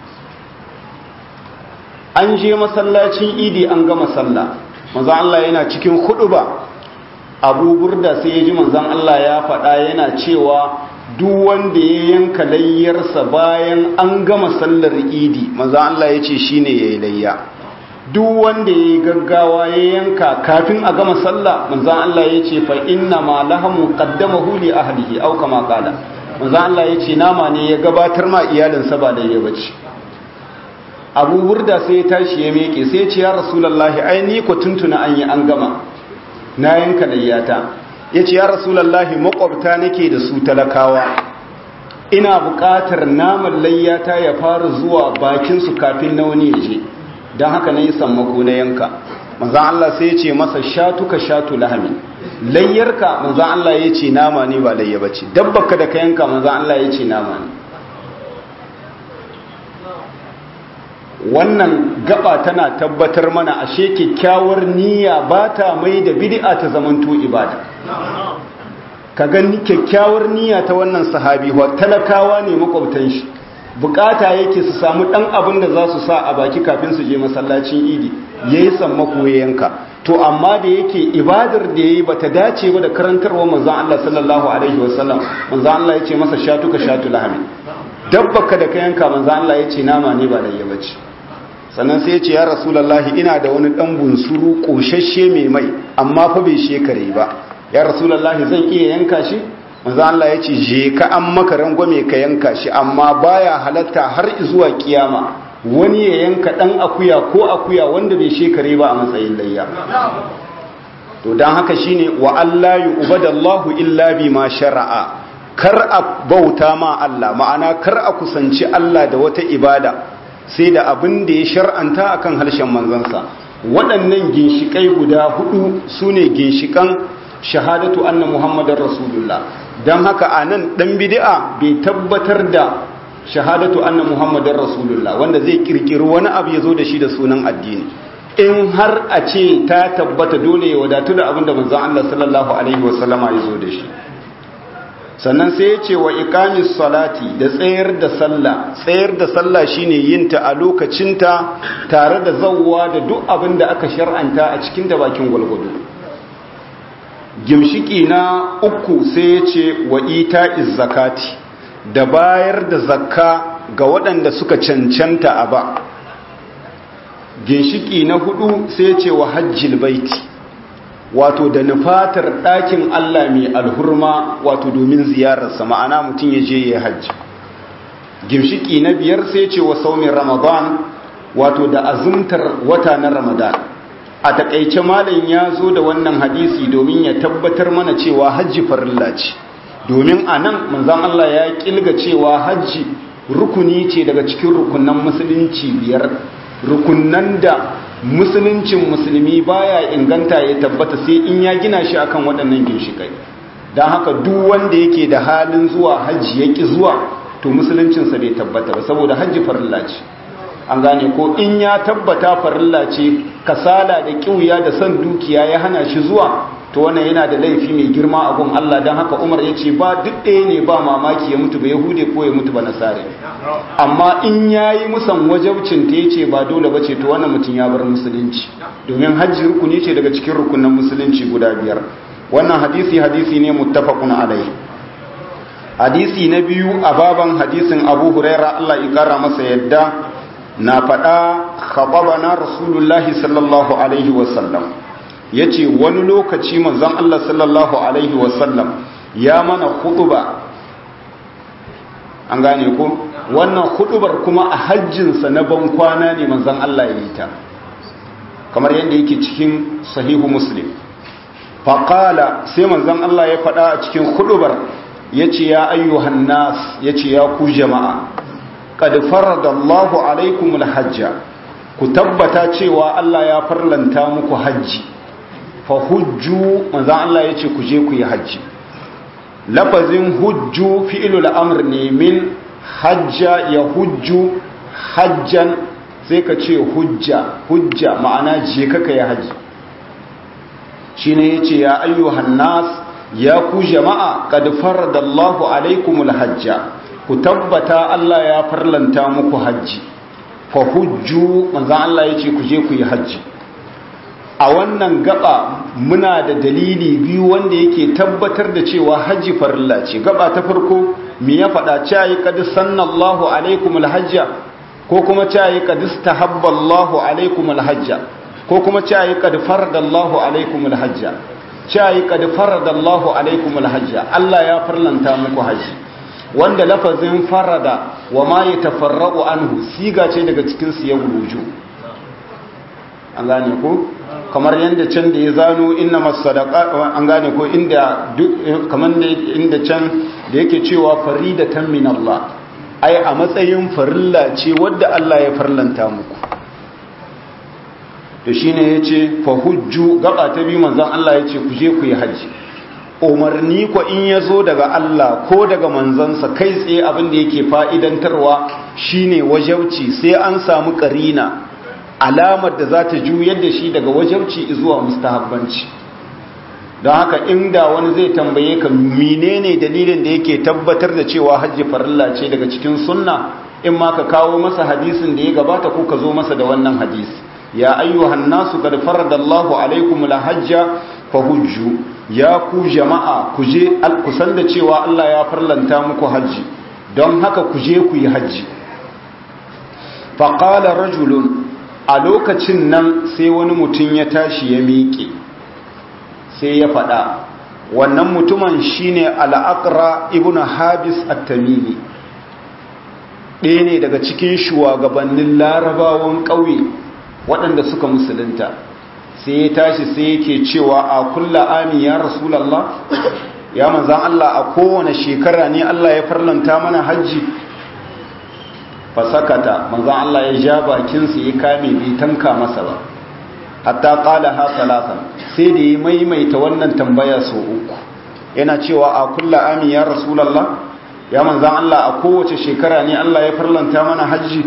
An je masallacin idi an gama sallah, manzon Allah yana cikin huɗuba, Abu Burda sai ya ji manzon Allah ya faɗa yana cewa duk wanda ya yanka layyarsa bayan an gama sallar idi, manzon Allah ya ce shine yayi layya. Duk wanda ya yi gaggawa ya yanka kafin a gama sallah, manzon Allah ya ce fa inna ma lahamu qaddamahu li ahlihi aw kama qala, manzon Allah ya ce nama ne ya gabatar ma iyalinsa ba layya bace. Abu Burda sai ya tashi ya meke sai ya ce ya Rasulullahi ai ni ko tuntuna an yi an gama na yanka layyata. Ya ce ya Rasulullahi makwabta nake da su talakawa, ina buƙatar naman layyata ya fara zuwa bakin su kafin na wani ya je, don haka na yi sammako na yanka. Manzan Allah sai ya ce masa shatuka shatu lahami, layyarka manzan Allah ya ce nama ne ba layya bace, dabbaka da ka yanka manzan Allah ya ce nama ne. Wannan gaba tana tabbatar mana ashe kyakkyawar niyya ba ta mai da bid'a ta zamanto ibada. Ka gani kyakkyawar niyya ta wannan sahabi wa talakawa ne makwabtan shi, bukata yake su samu dan abin da za su sa a baki kafin su je masallacin idi, yayi sammako ya yanka. To amma da yake ibadar da yayi bata dace ba da karantarwar manzon Allah sallallahu alaihi wasallam, manzon Allah yace masa shatuka shatu lahami, dabbaka da ka yanka manzon Allah yace nama ne ba layya bace. Sannan sai ya ce ya Rasulullahi ina da wani dan bunsuru koshashe mai amma fa bai shekare ba, ya Rasulullahi zan iya yanka shi? Manzo Allah ya ce je ka an maka rangwame ka yanka shi, amma baya halatta har zuwa kiyama wani ya yanka dan akuya ko akuya wanda bai shekare ba a matsayin layya. To dan haka shine wa alla yu'badallahu illa bima shar'a, kar a bauta ma Allah, ma'ana kar a kusanci Allah da wata ibada sai da abin da ya shar'anta akan harshen manzansa. Waɗannan ginshiƙai guda 4 su ne ginshiƙan shahadatu anna muhammadar rasulullah. don haka a nan ɗan bid'a bai tabbatar da shahadatu anna muhammadar rasulullah, wanda zai kirkiri wani abu ya zo da shi da sunan addini. In har a ce ta tabbata, dole ya wadatu da abin da manzon Allah sallallahu alaihi wasallama ya zo da shi. Sannan sai ya ce wa iqamis salati, da tsayar da sallah. Tsayar da sallah shine yin ta a lokacinta tare da zawwa da duk abin da aka shar'anta a cikin da bakin gwalgwado. Gimshiki na 3 sai ya ce wa ita'iz zakati, da bayar da zakka ga waɗanda suka cancanta a ba. Ginshiki na 4 sai ya ce wa hajjil baiti, wato da nufatar ɗakin Allah mai alhurma, wato domin ziyararsa, ma'ana mutum ya je ya hajji. Gimshiki na 5 sai ce wa saumin Ramadan, wato da azumtar wata na Ramadan. A takaice malam ya zo da wannan hadisi domin ya tabbatar mana cewa hajji farilla ce, domin a nan manzon Allah ya kilga cewa hajji rukuni ce daga cikin rukunan musulunci 5, rukunan da musuluncin musulmi baya inganta ya tabbata sai in ya gina shi akan waɗannan ginshikai. Don haka duk wanda yake da halin zuwa hajji ya ƙi zuwa, to musuluncinsa bai tabbata ba, saboda hajji farilla ce. an gane ko in ya tabbata farilla ce kasala da kiuya da san dukiya ya hana shi zuwa to wannan yana da laifi mai girma a gun Allah dan haka Umar yace ba duk ɗaya ne ba mamaki ya mutu ba yahude ko ya mutu ba nasare amma in yayi musan wajibcin ta yace ba dole bace to wannan mutun ya bar musulunci domin hajji rukuni ce daga cikin rukunin musulunci guda 5 wannan hadisi ne muttafaqun alaihi. Hadisi na biyu a baban hadisin Abu Huraira Allah ya kara masa yadda na faɗa khababana Rasulullahi sallallahu alaihi wasallam yace wani lokaci manzon Allah sallallahu alaihi wasallam ya mana khutba an gane ko wannan khutbar kuma a hajjinsa na ban kwana ne manzon Allah ya yi ta kamar yadda yake cikin sahihu Muslim faqala sai manzon Allah ya faɗa a cikin khutbar yace ya ayyuhan nas yace ya ku jama'a qad faradallahu alaikumul hajja ku tabbata cewa Allah ya farlanta muku haji fa hujju manzo Allah yace ku je ku yi haji lafazin hujju fi'lul amr ne min hajja ya hujju hajjan sai ka ce hujja ma'ana je ka yi haji shine yace ya ayyuhan nas ya ku jama'a qad faradallahu alaikumul hajja ku tabbata Allah ya farlanta muku hajji fa hujju manzon Allah yace ku je ku yi hajji a wannan gaba muna da dalili biyu wanda yake tabbatar da cewa hajji farilla ce gaba ta farko me ya faɗa cewa qad sannallahu alaikumul hajja ko kuma cewa qad istahabba Allahu alaikumul hajja ko kuma cewa qad faradallahu alaikumul hajja cewa qad faradallahu alaikumul hajja Allah ya farlanta muku hajji wanda lafazin farada wa ma yatafarra'u anhu siga ce daga cikin siyagul wujuh an gane ko kamar yanda can da ya zano innamas sadaqa an gane ko inda kamar inda can da yake cewa faridatan min Allah ai a matsayin farilla ce wadda Allah ya farlanta muku to shine yace fa hujju gaba ta bi manzon Allah yace ku je ku yi haji umarni ko in yazo daga Allah ko daga manzansa kai tsaye abin da yake fa'idantarwa shine wajauci sai an samu karina alamar da za ta juyar da shi daga wajauci zuwa mustahabbanci don haka inda wani zai tambaye ka menene dalilin da yake tabbatar da cewa hajji farilla ce daga cikin sunna in ma ka kawo masa hadisin da ya gabata ko ka zo masa da wannan hadisi ya ayyuhan nasu qad faradallahu alaikumul hajja fahujju ya ku jama'a ku je ku san da cewa Allah ya farlanta muku haji don haka ku je ku yi haji faqala rajulun a lokacin nan sai wani mutum ya tashi ya miƙe sai ya faɗa wannan mutumin shine al-aqra ibnu habis at-tamimi ɗaya ne daga cikin shugabannin larabawan ƙauye waɗanda suka musulunta sai ya tashi sai yake cewa a kulla ami ya rasulallah ya manzan Allah a kowane shekara ne Allah ya farlanta mana hajji fasakata manzan Allah ya ja bakinsa ya kame bai tanka masa ba hatta qala ha salatan sai da ya maimaita wannan tambaya sau uku yana cewa a kulla ami ya rasulallah ya manzan Allah a kowace shekara ne Allah ya farlanta mana hajji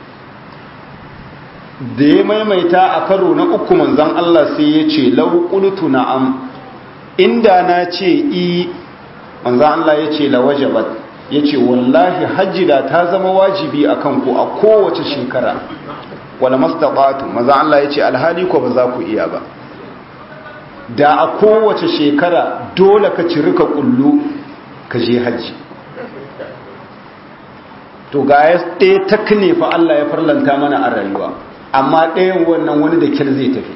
da ya maimaita a karo na uku manzan Allah sai ya ce lau qultu na'am inda na ce i manzan Allah ya ce la wajabat ya ce wallahi hajji da ta zama wajibi a kanku a kowace shekara wala mastata'tu manzan Allah ya ce alhali ko ba za ku iya ba da a kowace shekara dole ka ciri ka kullu ka je hajji to ga ya ɗaya takne fa Allah ya farlanta mana a rayuwa amma ɗayan wannan wani da kyar zai tafi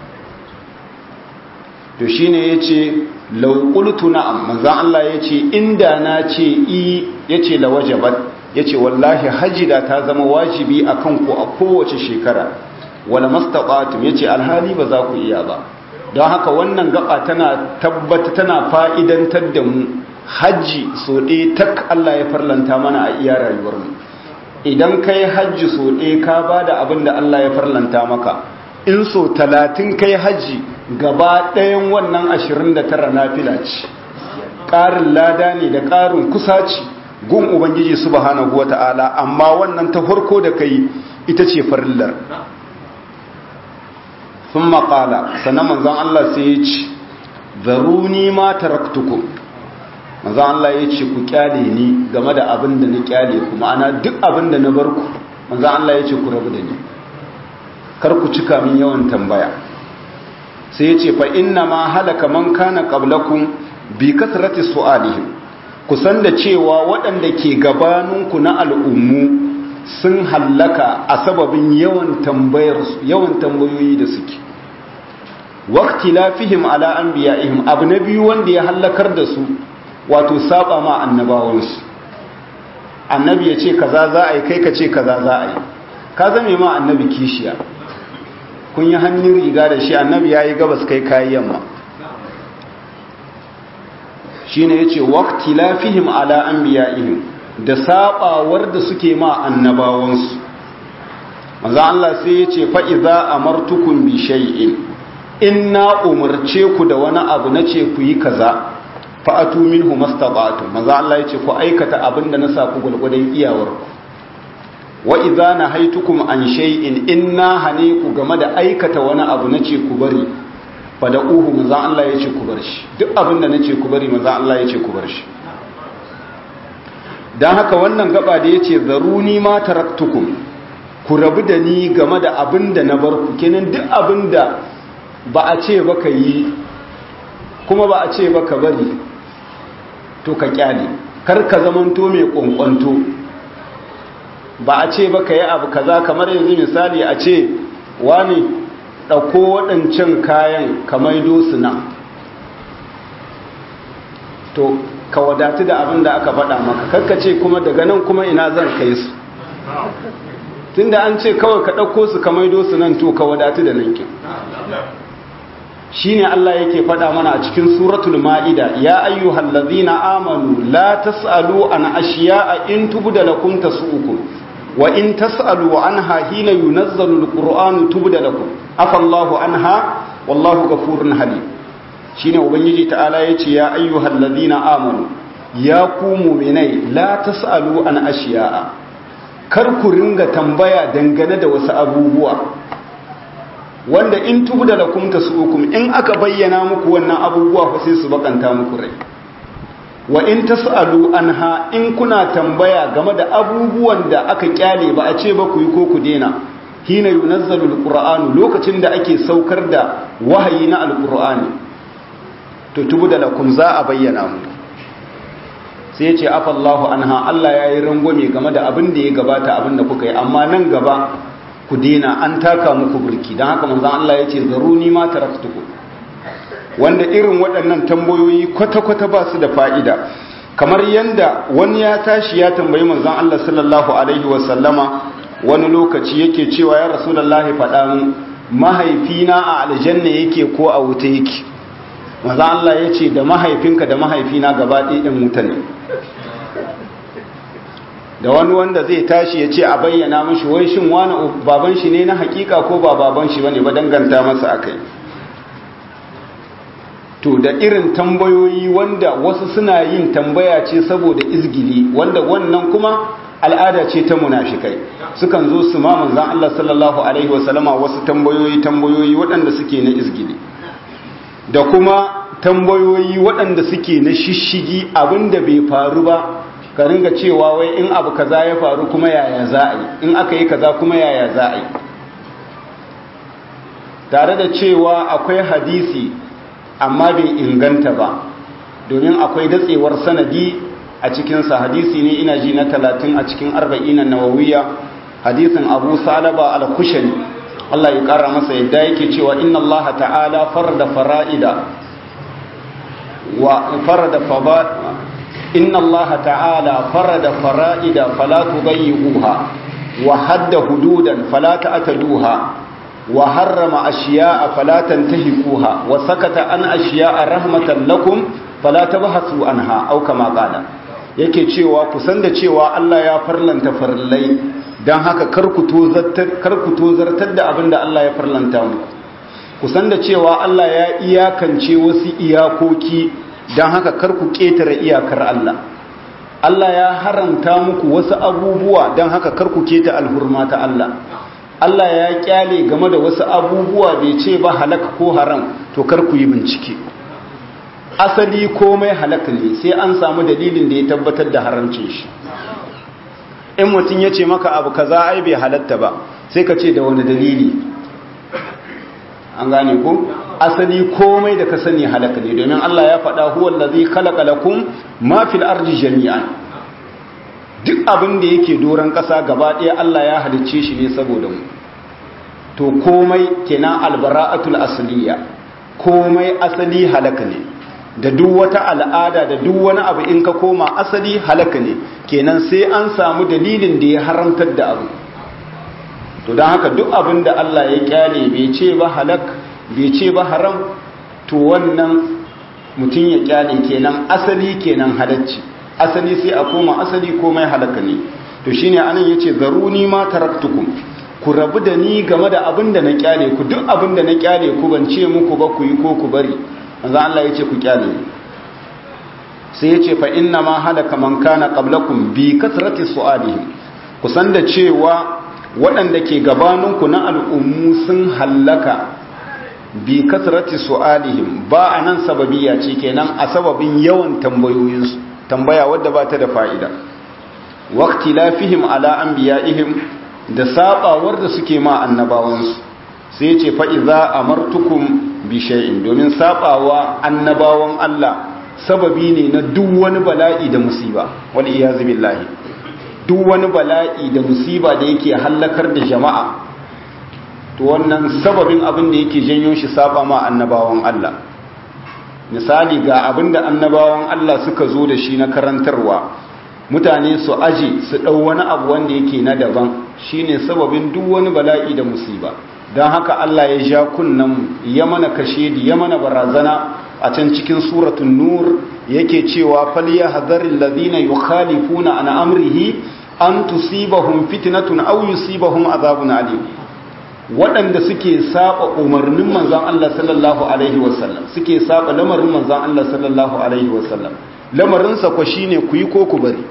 to shi ne ya ce lauƙultu na'am manzan Allah ya ce inda na ce i ya ce la wajabat ya ce wallahi hajjida ta zama wajibi a kanku a kowace shekara wala mastaɓatum ya ce alhali ba za ku iya ba don haka wannan gaba tana tabbata tana fa'idantar da mu hajji so ɗaya tak Allah ya farlanta mana a iya rayuwarmu idan ka yi hajji so ɗaya ka ba da abin da Allah ya farlanta maka in so 30 ka yi hajji gaba ɗayan wannan 29 na fila ce ƙarin lada ne da ƙarin kusaci gun ubangiji subhanahu wata'ala, amma wannan ta farko da kai ita ce farillar. thumma qala, sannan manzon Allah sai ya ce zaruni ma taraktukum, manzon Allah ya ce ku kyale ni game da abin da na kyale ku, ma'ana duk abin da na bar ku manzon Allah ya ce ku rabu da ni, kar ku cika min yawan tambaya. sai ya ce fa inna ma halaka man kana qablakum bi kasrati su'alihim, kusan da cewa waɗanda ke gabaninku na al'ummu sun hallaka a sababin yawan tambayoyi da suke. Waqti lafihim ala anbiya'ihim, abu na biyu wanda ya hallakar da su wato saba ma annabawansu. Annabi ya ce kaza za a yi, kai ka ce kaza za a yi, ka zame ma annabi kishiya, kun yi hannun riga da shi, annabi ya yi gabas kai kayi yamma. shine yace waqti lafihim ala anbiya'ihim, da sabawar da suke ma annabawansu. manzo Allah sai yace fa idza amartukum bi shay'in, inna umarce ku da wani abu nace ku yi kaza, fa atu minhu mastata'tum, manzo Allah yace ku aikata abinda na sa ku gulgudan iyawarku. wa idza nahaitukum an shay'in, inna haniku game da aikata wani abu nace ku bari, fada'uhu, manzo Allah yace ku bar shi, duk abinda nace ku bari manzo Allah yace ku bar shi. dan haka wannan gaba da yace zaruni ma taraktukum, ku rabu da ni game da abinda na bar ku, kenan duk abinda ba a ce ba ka yi kuma ba a ce ba ka bari, to ka kyale, kar ka zamanto mai kwankwanto. ba a ce ba ka yi abu kaza, kamar yanzu misali a ce wani ɗauko waɗancan kayan ka maido su nan, to ka wadatu da abin da aka faɗa maka, karka ce kuma daga nan kuma ina zan kai su, tunda an ce kawai ka ɗauko su ka maido su nan, to ka wadatu da nan kin. shine Allah yake faɗa mana a cikin suratul ma'ida, ya ayyuhal ladzina amanu la tas'alu an ashiya'a in tubda lakum tasu'ukum wa in tas'alu anha hina yunazzalu alqur'anu tubda lakum afallahu anha wallahu ghafurun halim. shine ubangiji ta'ala yace ya ayyuhal ladzina amanu, ya ku mu'minai, la tas'alu an ashiya'a, kar ku ringa tambaya dangane da wasu abubuwa wanda in tubda lakum tasu'ukum, in aka bayyana muku wannan abubuwa fa sai su bakanta muku rai. wa in tas'alu anha, in kuna tambaya game da abubuwan da aka kyale ba a ce ba ku yi ko ku dena, hina yunazzalu alqur'anu, lokacin da ake saukar da wahayi na alqur'ani, to tubda lakum, za a bayyana muku. sai ya ce afallahu anha, Allah yayi rangwame game da abin da ya gabata, abin da kuka yi, amma nan gaba ku dena, an taka muku burki. don haka manzon Allah ya ce zaruni ma taraktukum, wanda irin waɗannan tambayoyi kwata-kwata ba su da fa'ida. kamar yanda wani ya tashi ya tambayi manzon Allah sallallahu alaihi wasallama wani lokaci, yake cewa ya rasulullahi faɗa mu, mahaifina a aljanna yake ko a wuta yake? manzon Allah ya ce da mahaifinka da mahaifina gaba ɗaya ɗin wuta ne. da wani wanda zai tashi ya ce a bayyana mashi, wai shin wani baban shi ne na hakika ko ba baban shi bane ba, danganta masa akai. to da irin tambayoyi wanda wasu suna yin tambaya ce saboda izgili, wanda wannan kuma al'ada ce ta munafikai, sukan zo su ma manzon Allah sallallahu alaihi wasallama wasu tambayoyi waɗanda suke na izgili, da kuma tambayoyi waɗanda suke na shishigi, abinda bai faru ba ka ringa cewa wai in abu kaza ya faru kuma yaya za a yi, in aka yi kaza kuma yaya za a yi, tare da cewa akwai hadisi amma bai inganta ba, domin akwai datsewar sanadi a cikinsa. hadisi ne ina ji na 30 a cikin 40 nawawiya, hadisin Abu Salaba al-Kushani, Allah ya kara masa yadda, yake cewa inna Allah ta'ala farada fara'ida wa farada إن الله تعالى فرد فرائد فلا تضيئوها وحد حدودا فلا تعتدوها وحرم أشياء فلا تنتهكوها وسكت عن أشياء رحمة لكم فلا تبحثوا عنها أو كما قال. yake cewa kusan da cewa Allah ya farlanta farillai, don haka kar ku tozartar da abin da Allah ya farlanta muku. kusan da cewa Allah ya iyakance wasu iyakoki, don haka kar ku ƙetare iyakar Allah. Allah ya haramta muku wasu abubuwa don haka kar ku keta alhurma ta Allah Allah ya kyale game da wasu abubuwa bai ce ba halak ko haram to kar ku yi bincike asali komai halak ne sai an samu dalilin da ya tabbatar da haramcin shi in mutum ya ce maka abu kaza ai bai halatta ba sai ka ce da wani dalili an gane ku asali komai da ka sani halaka ne domin Allah ya faɗa huwa allazi khalaqa lakum ma fil ardi jami'an duk abin da yake doran ƙasa gaba ɗaya Allah ya halicce shi ne saboda mu to komai kenan albara'atul asliya komai asali halaka ne da duk wata al'ada da duk wani abu in ka koma asali halaka ne kenan sai an samu dalilin da ya haramtar da abu to don haka duk abin da Allah ya kyale bai ce ba halak bai ce ba haram to wannan mutum ya kyale kenan asali kenan halacci asali sai a koma asali komai halaka ne to shine anan yace zaruni ma taraktukum ku rabu da ni game da abin da na kyale ku duk abin da na kyale ku ban ce muku ba ku yi ko ku bari manzo Allah yace ku kyale sai yace fa inna ma halaka man kana qablakum bi kasrati su'alihim kusan da cewa waɗanda ke gabaninku na al'ummu sun hallaka bi kasrati su'alihim ba a nan sababiya ce kenan a sababin yawan tambayoyinsu tambaya wadda ba ta da fa'ida waqti lafihim ala anbiya'ihim da sabawar da suke ma annabawansu sai ce fa iza amartukum bi shay'in domin sabawa annabawan Allah sababi ne na duk wani bala'i da musiba wal iyaz billahi duk wani bala'i da musiba da yake hallakar da jama'a to wannan sababin abin da yake janyo shi saba ma annabawan Allah misali ga abin da annabawan Allah suka zo da shi na karantarwa mutane su aje su dau wani abu wanda yake na daban shine sababin duk wani bala'i da musiba don haka Allah ya ja kunnan ya mana kashedi ya mana barazana a can cikin suratul nur yake cewa falyahzaril ladina yukhalifuna an amrihi an tusibahum fitnatun aw yusibahum azabun alim waɗanda suke saba umarnin manzon Allah sallallahu alaihi wasallam suke saba lamarin manzon Allah sallallahu alaihi wasallam lamarin sa ko shine ku yi ko ku bari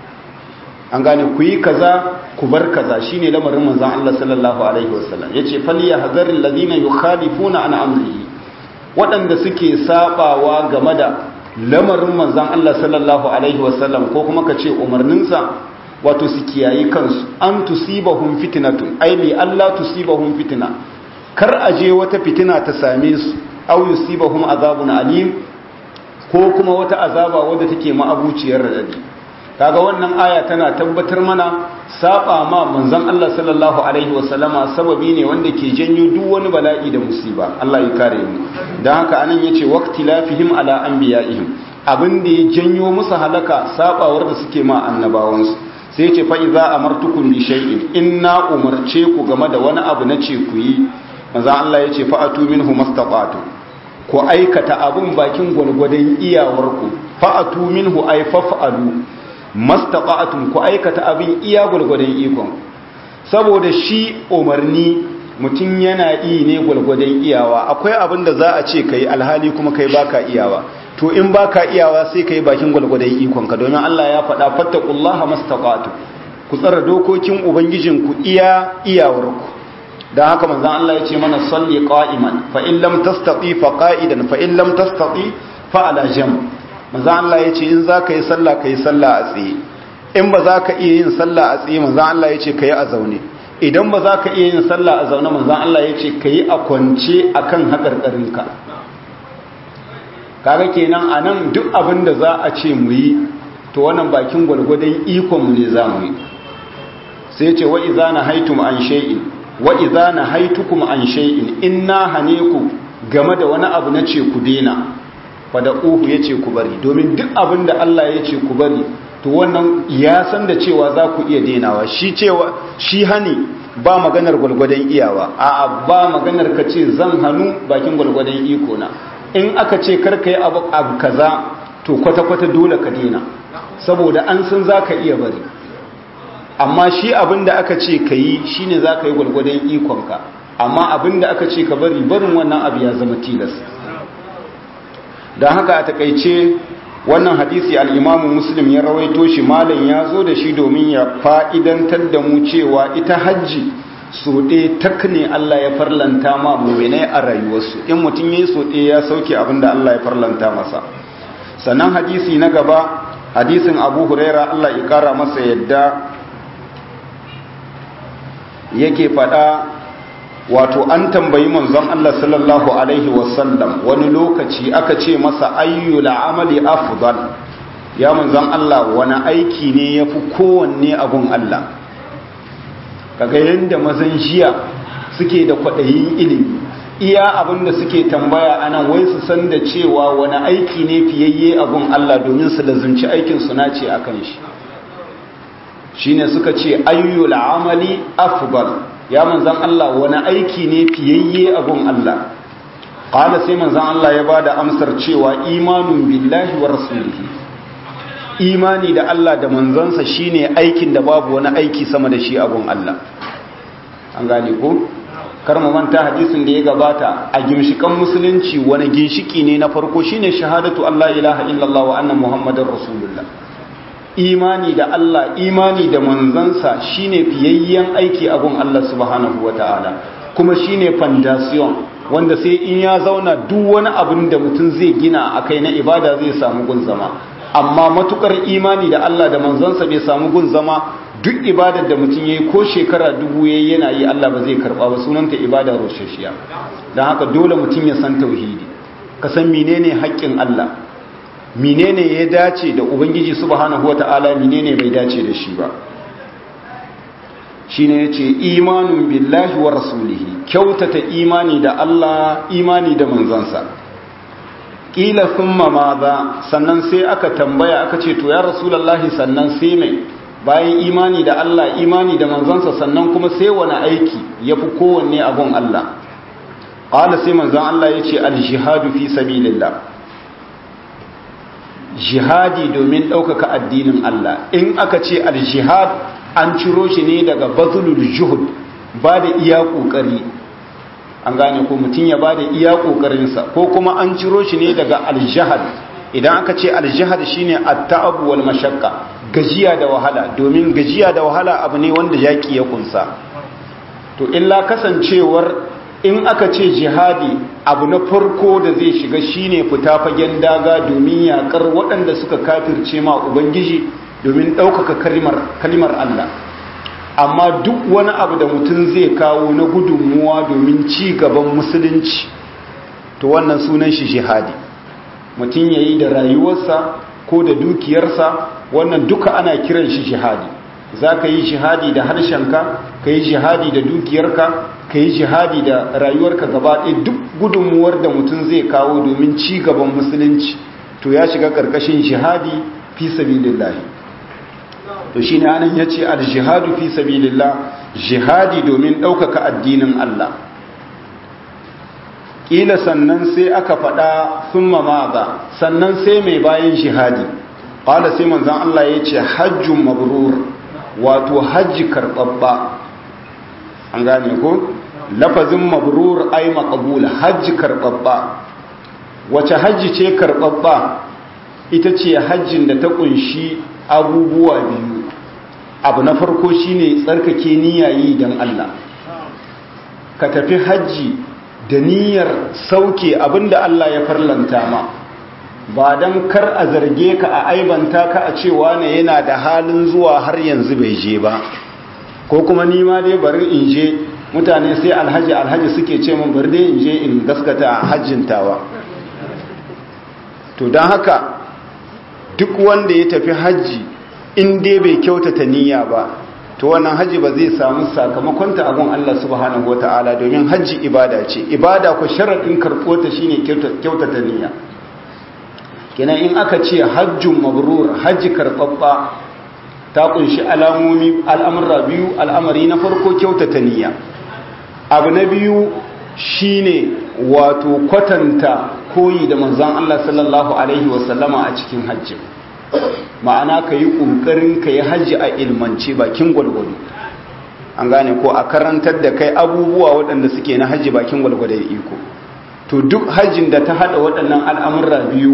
an gane ku yi kaza ku bar kaza shine lamarin manzon Allah sallallahu alaihi wasallam yace falyahzaril ladina yukhalifuna an amrihi waɗanda suke sabawa game da lamarin manzon Allah sallallahu alaihi wasallam ko kuma kace umarninsa wato su kiyayi kansu an tusibahum fitnatun ai li Allah tusibahum fitna kar aje wata fitina ta same su aw yusibahum azabun alim ko kuma wata azaba wadda take ma'abuciyar radadi kaga wannan aya tana tabbatar mana saba ma manzon Allah sallallahu alaihi wasallama sababi ne wanda ke janyo duk wani bala'i da musiba Allah ya kare mu dan haka anan yace waqtilafihim ala anbiya'ihim abin da ya janyo musu halaka sabawar da suke ma annabawansu sai ce fa iza amartukum bi shay'in inna umarce ku game da wani abu na ce ku yi manzo Allah yace fa atu minhu mastata'tu ku aikata abun bakin gwargwadon iyawarku fa atu minhu ay fa'alu mastata'tum ku aikata abin iya gwargwadon ikon saboda shi umarni mutum yana yi ne gwargwadon iyawa akwai abin da za a ce kai alhali kuma kai baka iyawa to in baka iyawa sai kai bakin gwalgwadon ikonka domin Allah ya faɗa fattaqullaha mastaqatu ku tsara dokokin ubangijinku iya iyawarku dan haka manzon Allah ya ce mana salli qa'iman fa in lam tastati fa qa'idan fa in lam tastati fa ala jam manzon Allah ya ce in zaka yi sallah kai sallah a tsaye in ba zaka iya yin sallah a tsaye manzon Allah ya ce kai a zaune idan ba zaka iya yin sallah a zaune manzon Allah ya ce kai a kwance akan hakarkarinka kaga kenan anan duk abin da za a ce mu yi to wannan bakin gwalgwadon ikon mu ne za mu yi sai ce wa idza nahaytum an shay'in wa idza nahaytukum an shay'in inna haneku game da wani abu nace ku dena fa da uhu yace ku bari domin duk abin da Allah yace ku bari to wannan ya san da cewa za ku iya denawa shi hani ba maganar gwalgwadon iyawa a'a ba maganar kace zan hanu bakin gwalgwadon iko na in aka ce karka yi abu kaza to kwata-kwata dole ka dena saboda an san za ka iya bari amma shi abinda aka ce ka yi shi ne za ka yi gwalgwadon ikonka amma abinda aka ce ka bari barin wannan abu ya zama tilas don haka a takaice wannan hadisi al-Imam Muslim ya rawaito shi, malam ya zo da shi domin ya fa'idantar da mu cewa ita hajji so ɗaya tak ne Allah ya farlanta ma mu'minai a rayuwarsu. In mutum yayi so ɗaya ya sauke abinda Allah ya farlanta masa. Sannan hadisi na gaba, hadisin Abu Huraira Allah ya kara masa yadda yake faɗa, wato an tambayi manzon Allah sallallahu alaihi wasallam wani lokaci aka ce masa ayyul amali afdal, ya manzon Allah wani aiki ne yafi kowanne abun Allah. Kaga yanda mazan jiya suke da kwaɗayin ilimi, iya abinda suke tambaya ana wai su san da cewa wani aiki ne fiyayye abun Allah domin su lazumci aikin su nace akan shi. Shine suka ce ayyul amali afdal, ya manzan Allah wani aiki ne fiyayye abun Allah. Qala sai manzan Allah ya bada amsar cewa imanun billahi wa rasulihi, imani da Allah da manzansa shine aikin da babu wani aiki sama da shi abun Allah. An gane ko? Kar mu manta hadisin da ya gabata, a ginshikan musulunci wani ginshiki ne na farko shine shahadatu Allah ilaha illallah wa anna muhammadar rasulullah. Imani da Allah, imani da manzansa shine fiyayyen aiki abun Allah subhanahu wata'ala, kuma shine foundation wanda sai in ya zauna duk wani abin da mutum zai gina akai na ibada zai samu gun zama. Amma matukar imani da Allah da manzansa bai samu gun zama, duk ibadar da mutum yayi ko shekara 1000 yayi yana yi Allah ba zai karba ba, sunanta ibada roshashiya. Dan haka dole mutum ya san tauhidi, ka san menene haƙƙin Allah, menene ya dace da ubangiji subhanahu wata'ala, menene bai dace da shi ba. Shine yace imanun billahi wa rasulihi, kyautata imani da Allah, imani da manzansa. Kila thumma madha, sannan sai aka tambaya aka ce to ya rasulullahi sannan sai mai, bayan imani da Allah, imani da manzansa, sannan kuma sai wani aiki yafi kowanne abun Allah. Qala sai manzon Allah yace al-jihadu fi sabilillah, jihadi domin ɗaukaka addinin Allah. In aka ce al-jihad an ciro shi ne daga bazulul juhud, ba da iya ƙoƙari. An gane ko mutum ya ba da iya ƙoƙarinsa, ko kuma an ciro shi ne daga al-jihad. Idan aka ce al-jihad shine at-ta'ab wal mashaqqa, gajiya da wahala, domin gajiya da wahala abu ne wanda yaki ya kunsa. To illa kasancewar in aka ce jihadi, abu na farko da zai shiga shine fita fagen daga domin yakar waɗanda suka kafirce ma ubangiji, domin ɗaukaka kalimar Allah. Amma duk wani abu da mutum zai kawo na gudunmuwa domin ci gaban musulunci, to wannan sunan shi jihadi. Mutum ya yi da rayuwarsa ko da dukiyarsa, wannan duka ana kiran shi jihadi. Za ka yi jihadi da harshenka, ka yi jihadi da dukiyarka, ka yi jihadi da rayuwarka gaba ɗaya. Duk gudunmuwar da mutum zai kawo domin ci gaban musulunci, to ya shiga ƙarƙashin jihadi fi sabilillah. To shi ne anan ya ce al-jihadu fi sabilillah, jihadi domin ɗaukaka addinin Allah. Ƙila sannan sai aka faɗa summa maza, sannan sai mai bayan jihadi. Ƙala sai manzan Allah ya ce hajjun mabrur, wato hajji karɓaɓɓa. An gane ko? Lafazin mabrur ai maqbul, hajji karɓaɓɓa. Wace hajji ce karɓaɓɓa? Ita ce hajjin da ta ƙunshi abubuwa biyu. Abu na farko shine tsarkake niyyayi don Allah. Ka tafi hajji da niyyar sauke abinda Allah ya farlanta ma, ba don kar a zarge ka a aibanta ka a cewa ne yana da halin zuwa har yanzu bai je ba, ko kuma nima dai bari in je, mutane sai alhaji suke ce min bari dai in je in gaskata a hajjintawa. To don haka duk wanda ya tafi hajji in dai bai kyautata niyya ba, to wannan hajji ba zai samu sakamakonta a gun Allah subhanahu wata'ala, domin hajji ibada ce. Ibada ko sharaɗin karɓota shine kyautata niyya. Kenan in aka ce hajjun mabrur, hajji karɓaɓɓa, ta kunshi al'amura biyu. Al'amari na farko kyautata niyya. Abu na biyu shine wato kwatanta koyi da manzon Allah sallallahu alaihi wasallama a cikin hajji. Ma'ana ka yi ƙoƙarin ka yi hajji a ilmance bakin gwalgwado. An gane ko a karantar da kai abubuwa waɗanda suke na hajji bakin gwalgwado iko. To duk hajjin da ta haɗa waɗannan al'amurra biyu,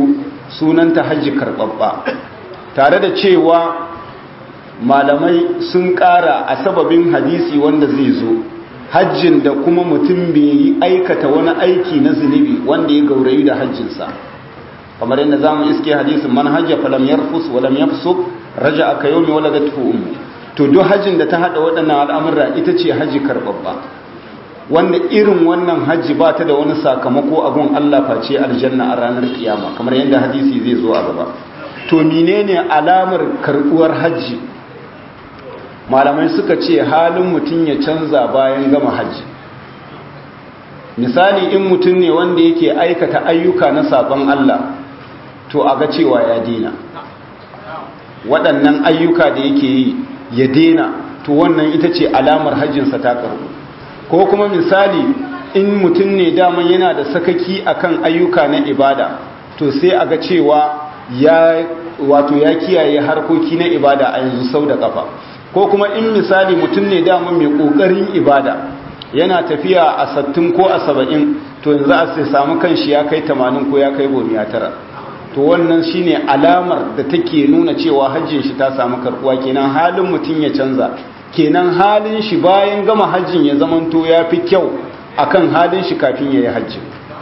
sunanta hajji karɓaɓɓa, tare da cewa malamai sun ƙara a sababin hadisi wanda zai zo hajjin da kuma mutum bai yi aikata wani aiki na zunubi wanda ya gaurayi da hajjinsa, kamar yadda za mu iske hadisin man hajja falam yarfus walam yafsuk raja aka yau mai waladatu ummu. To duk hajjin da ta haɗa waɗannan al'amura ita ce hajji karɓaɓɓa, wanda irin wannan hajji ba ta da wani sakamako a gun Allah face aljanna a ranar kiyama, kamar yadda hadisi zai zo a gaba. To menene alamar karɓuwar hajji? Malamai suka ce halin mutum ya canza bayan gama hajji. Misali, in mutum ne wanda yake aikata ayyuka na sabon Allah, to a ga cewa ya dena waɗannan ayyuka da yake yi ya dena, to wannan ita ce alamar hajjinsa ta karɓu. Ko kuma misali, in mutum ne daman yana da sakaki akan ayyuka na ibada, to sai a ga cewa ya kiyaye harkoki na ibada a yanzu sau da kafa. Ko kuma in misali mutum ne daman mai kokarin ibada, yana tafiya a 60 ko a 70, to yanzu a sai samu kanshi ya kai 80 ko ya kai 900, to wannan shine alamar da take nuna cewa hajjin shi ta samu karbuwa. Kenan halin mutum ya canza, kenan halin shi bayan gama hajjin ya zamanto ya fi kyau akan halin shi kafin ya yi hajji.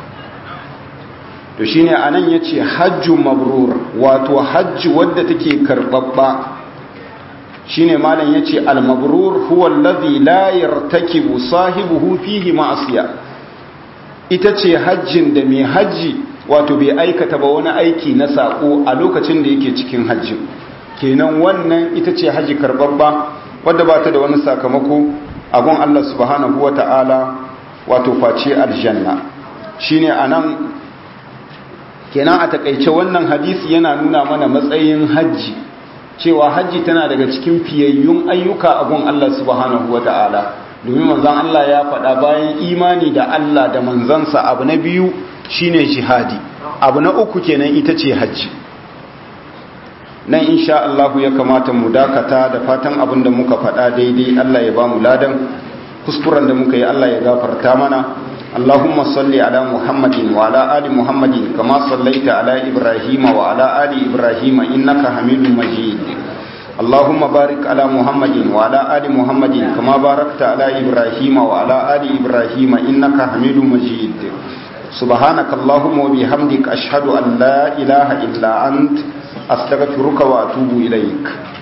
To shine anan yace hajju mabrur, wato hajji wadda take karbabba. Shine malam yace al mabrur huwa allazi la yartakibu sahibuhu fihi ma'asiya. Ita ce hajjin da mai hajji wato bai aikata ba wani aiki na sako a lokacin da yake cikin hajjin. Kenan wannan ita ce hajji karbabba wadda ba ta da wani sakamako a gun Allah subhanahu wata'ala wato face aljanna. Shine anan kenan a takaice wannan hadisi yana nuna mana matsayin hajji, cewa hajji tana daga cikin fiyayyun ayyuka a gun Allah subhanahu wata'ala, domin manzon Allah ya faɗa bayan imani da Allah da manzansa abu na biyu shine jihadi, abu na uku kenan ita ce hajji. Nan insha Allah ya kamata mu dakata, da fatan abin da muka faɗa daidai Allah ya ba mu ladan, kuskuren da muka yi Allah ya gafarta mana. اللهم صل على محمد وعلى آل محمد كما صليت على إبراهيم وعلى آل إبراهيم إنك حميد مجيد. اللهم بارك على محمد وعلى آل محمد كما باركت على إبراهيم وعلى آل إبراهيم إنك حميد مجيد. سبحانك اللهم وبحمدك أشهد أن لا إله إلا أنت أستغفرك وأتوب إليك.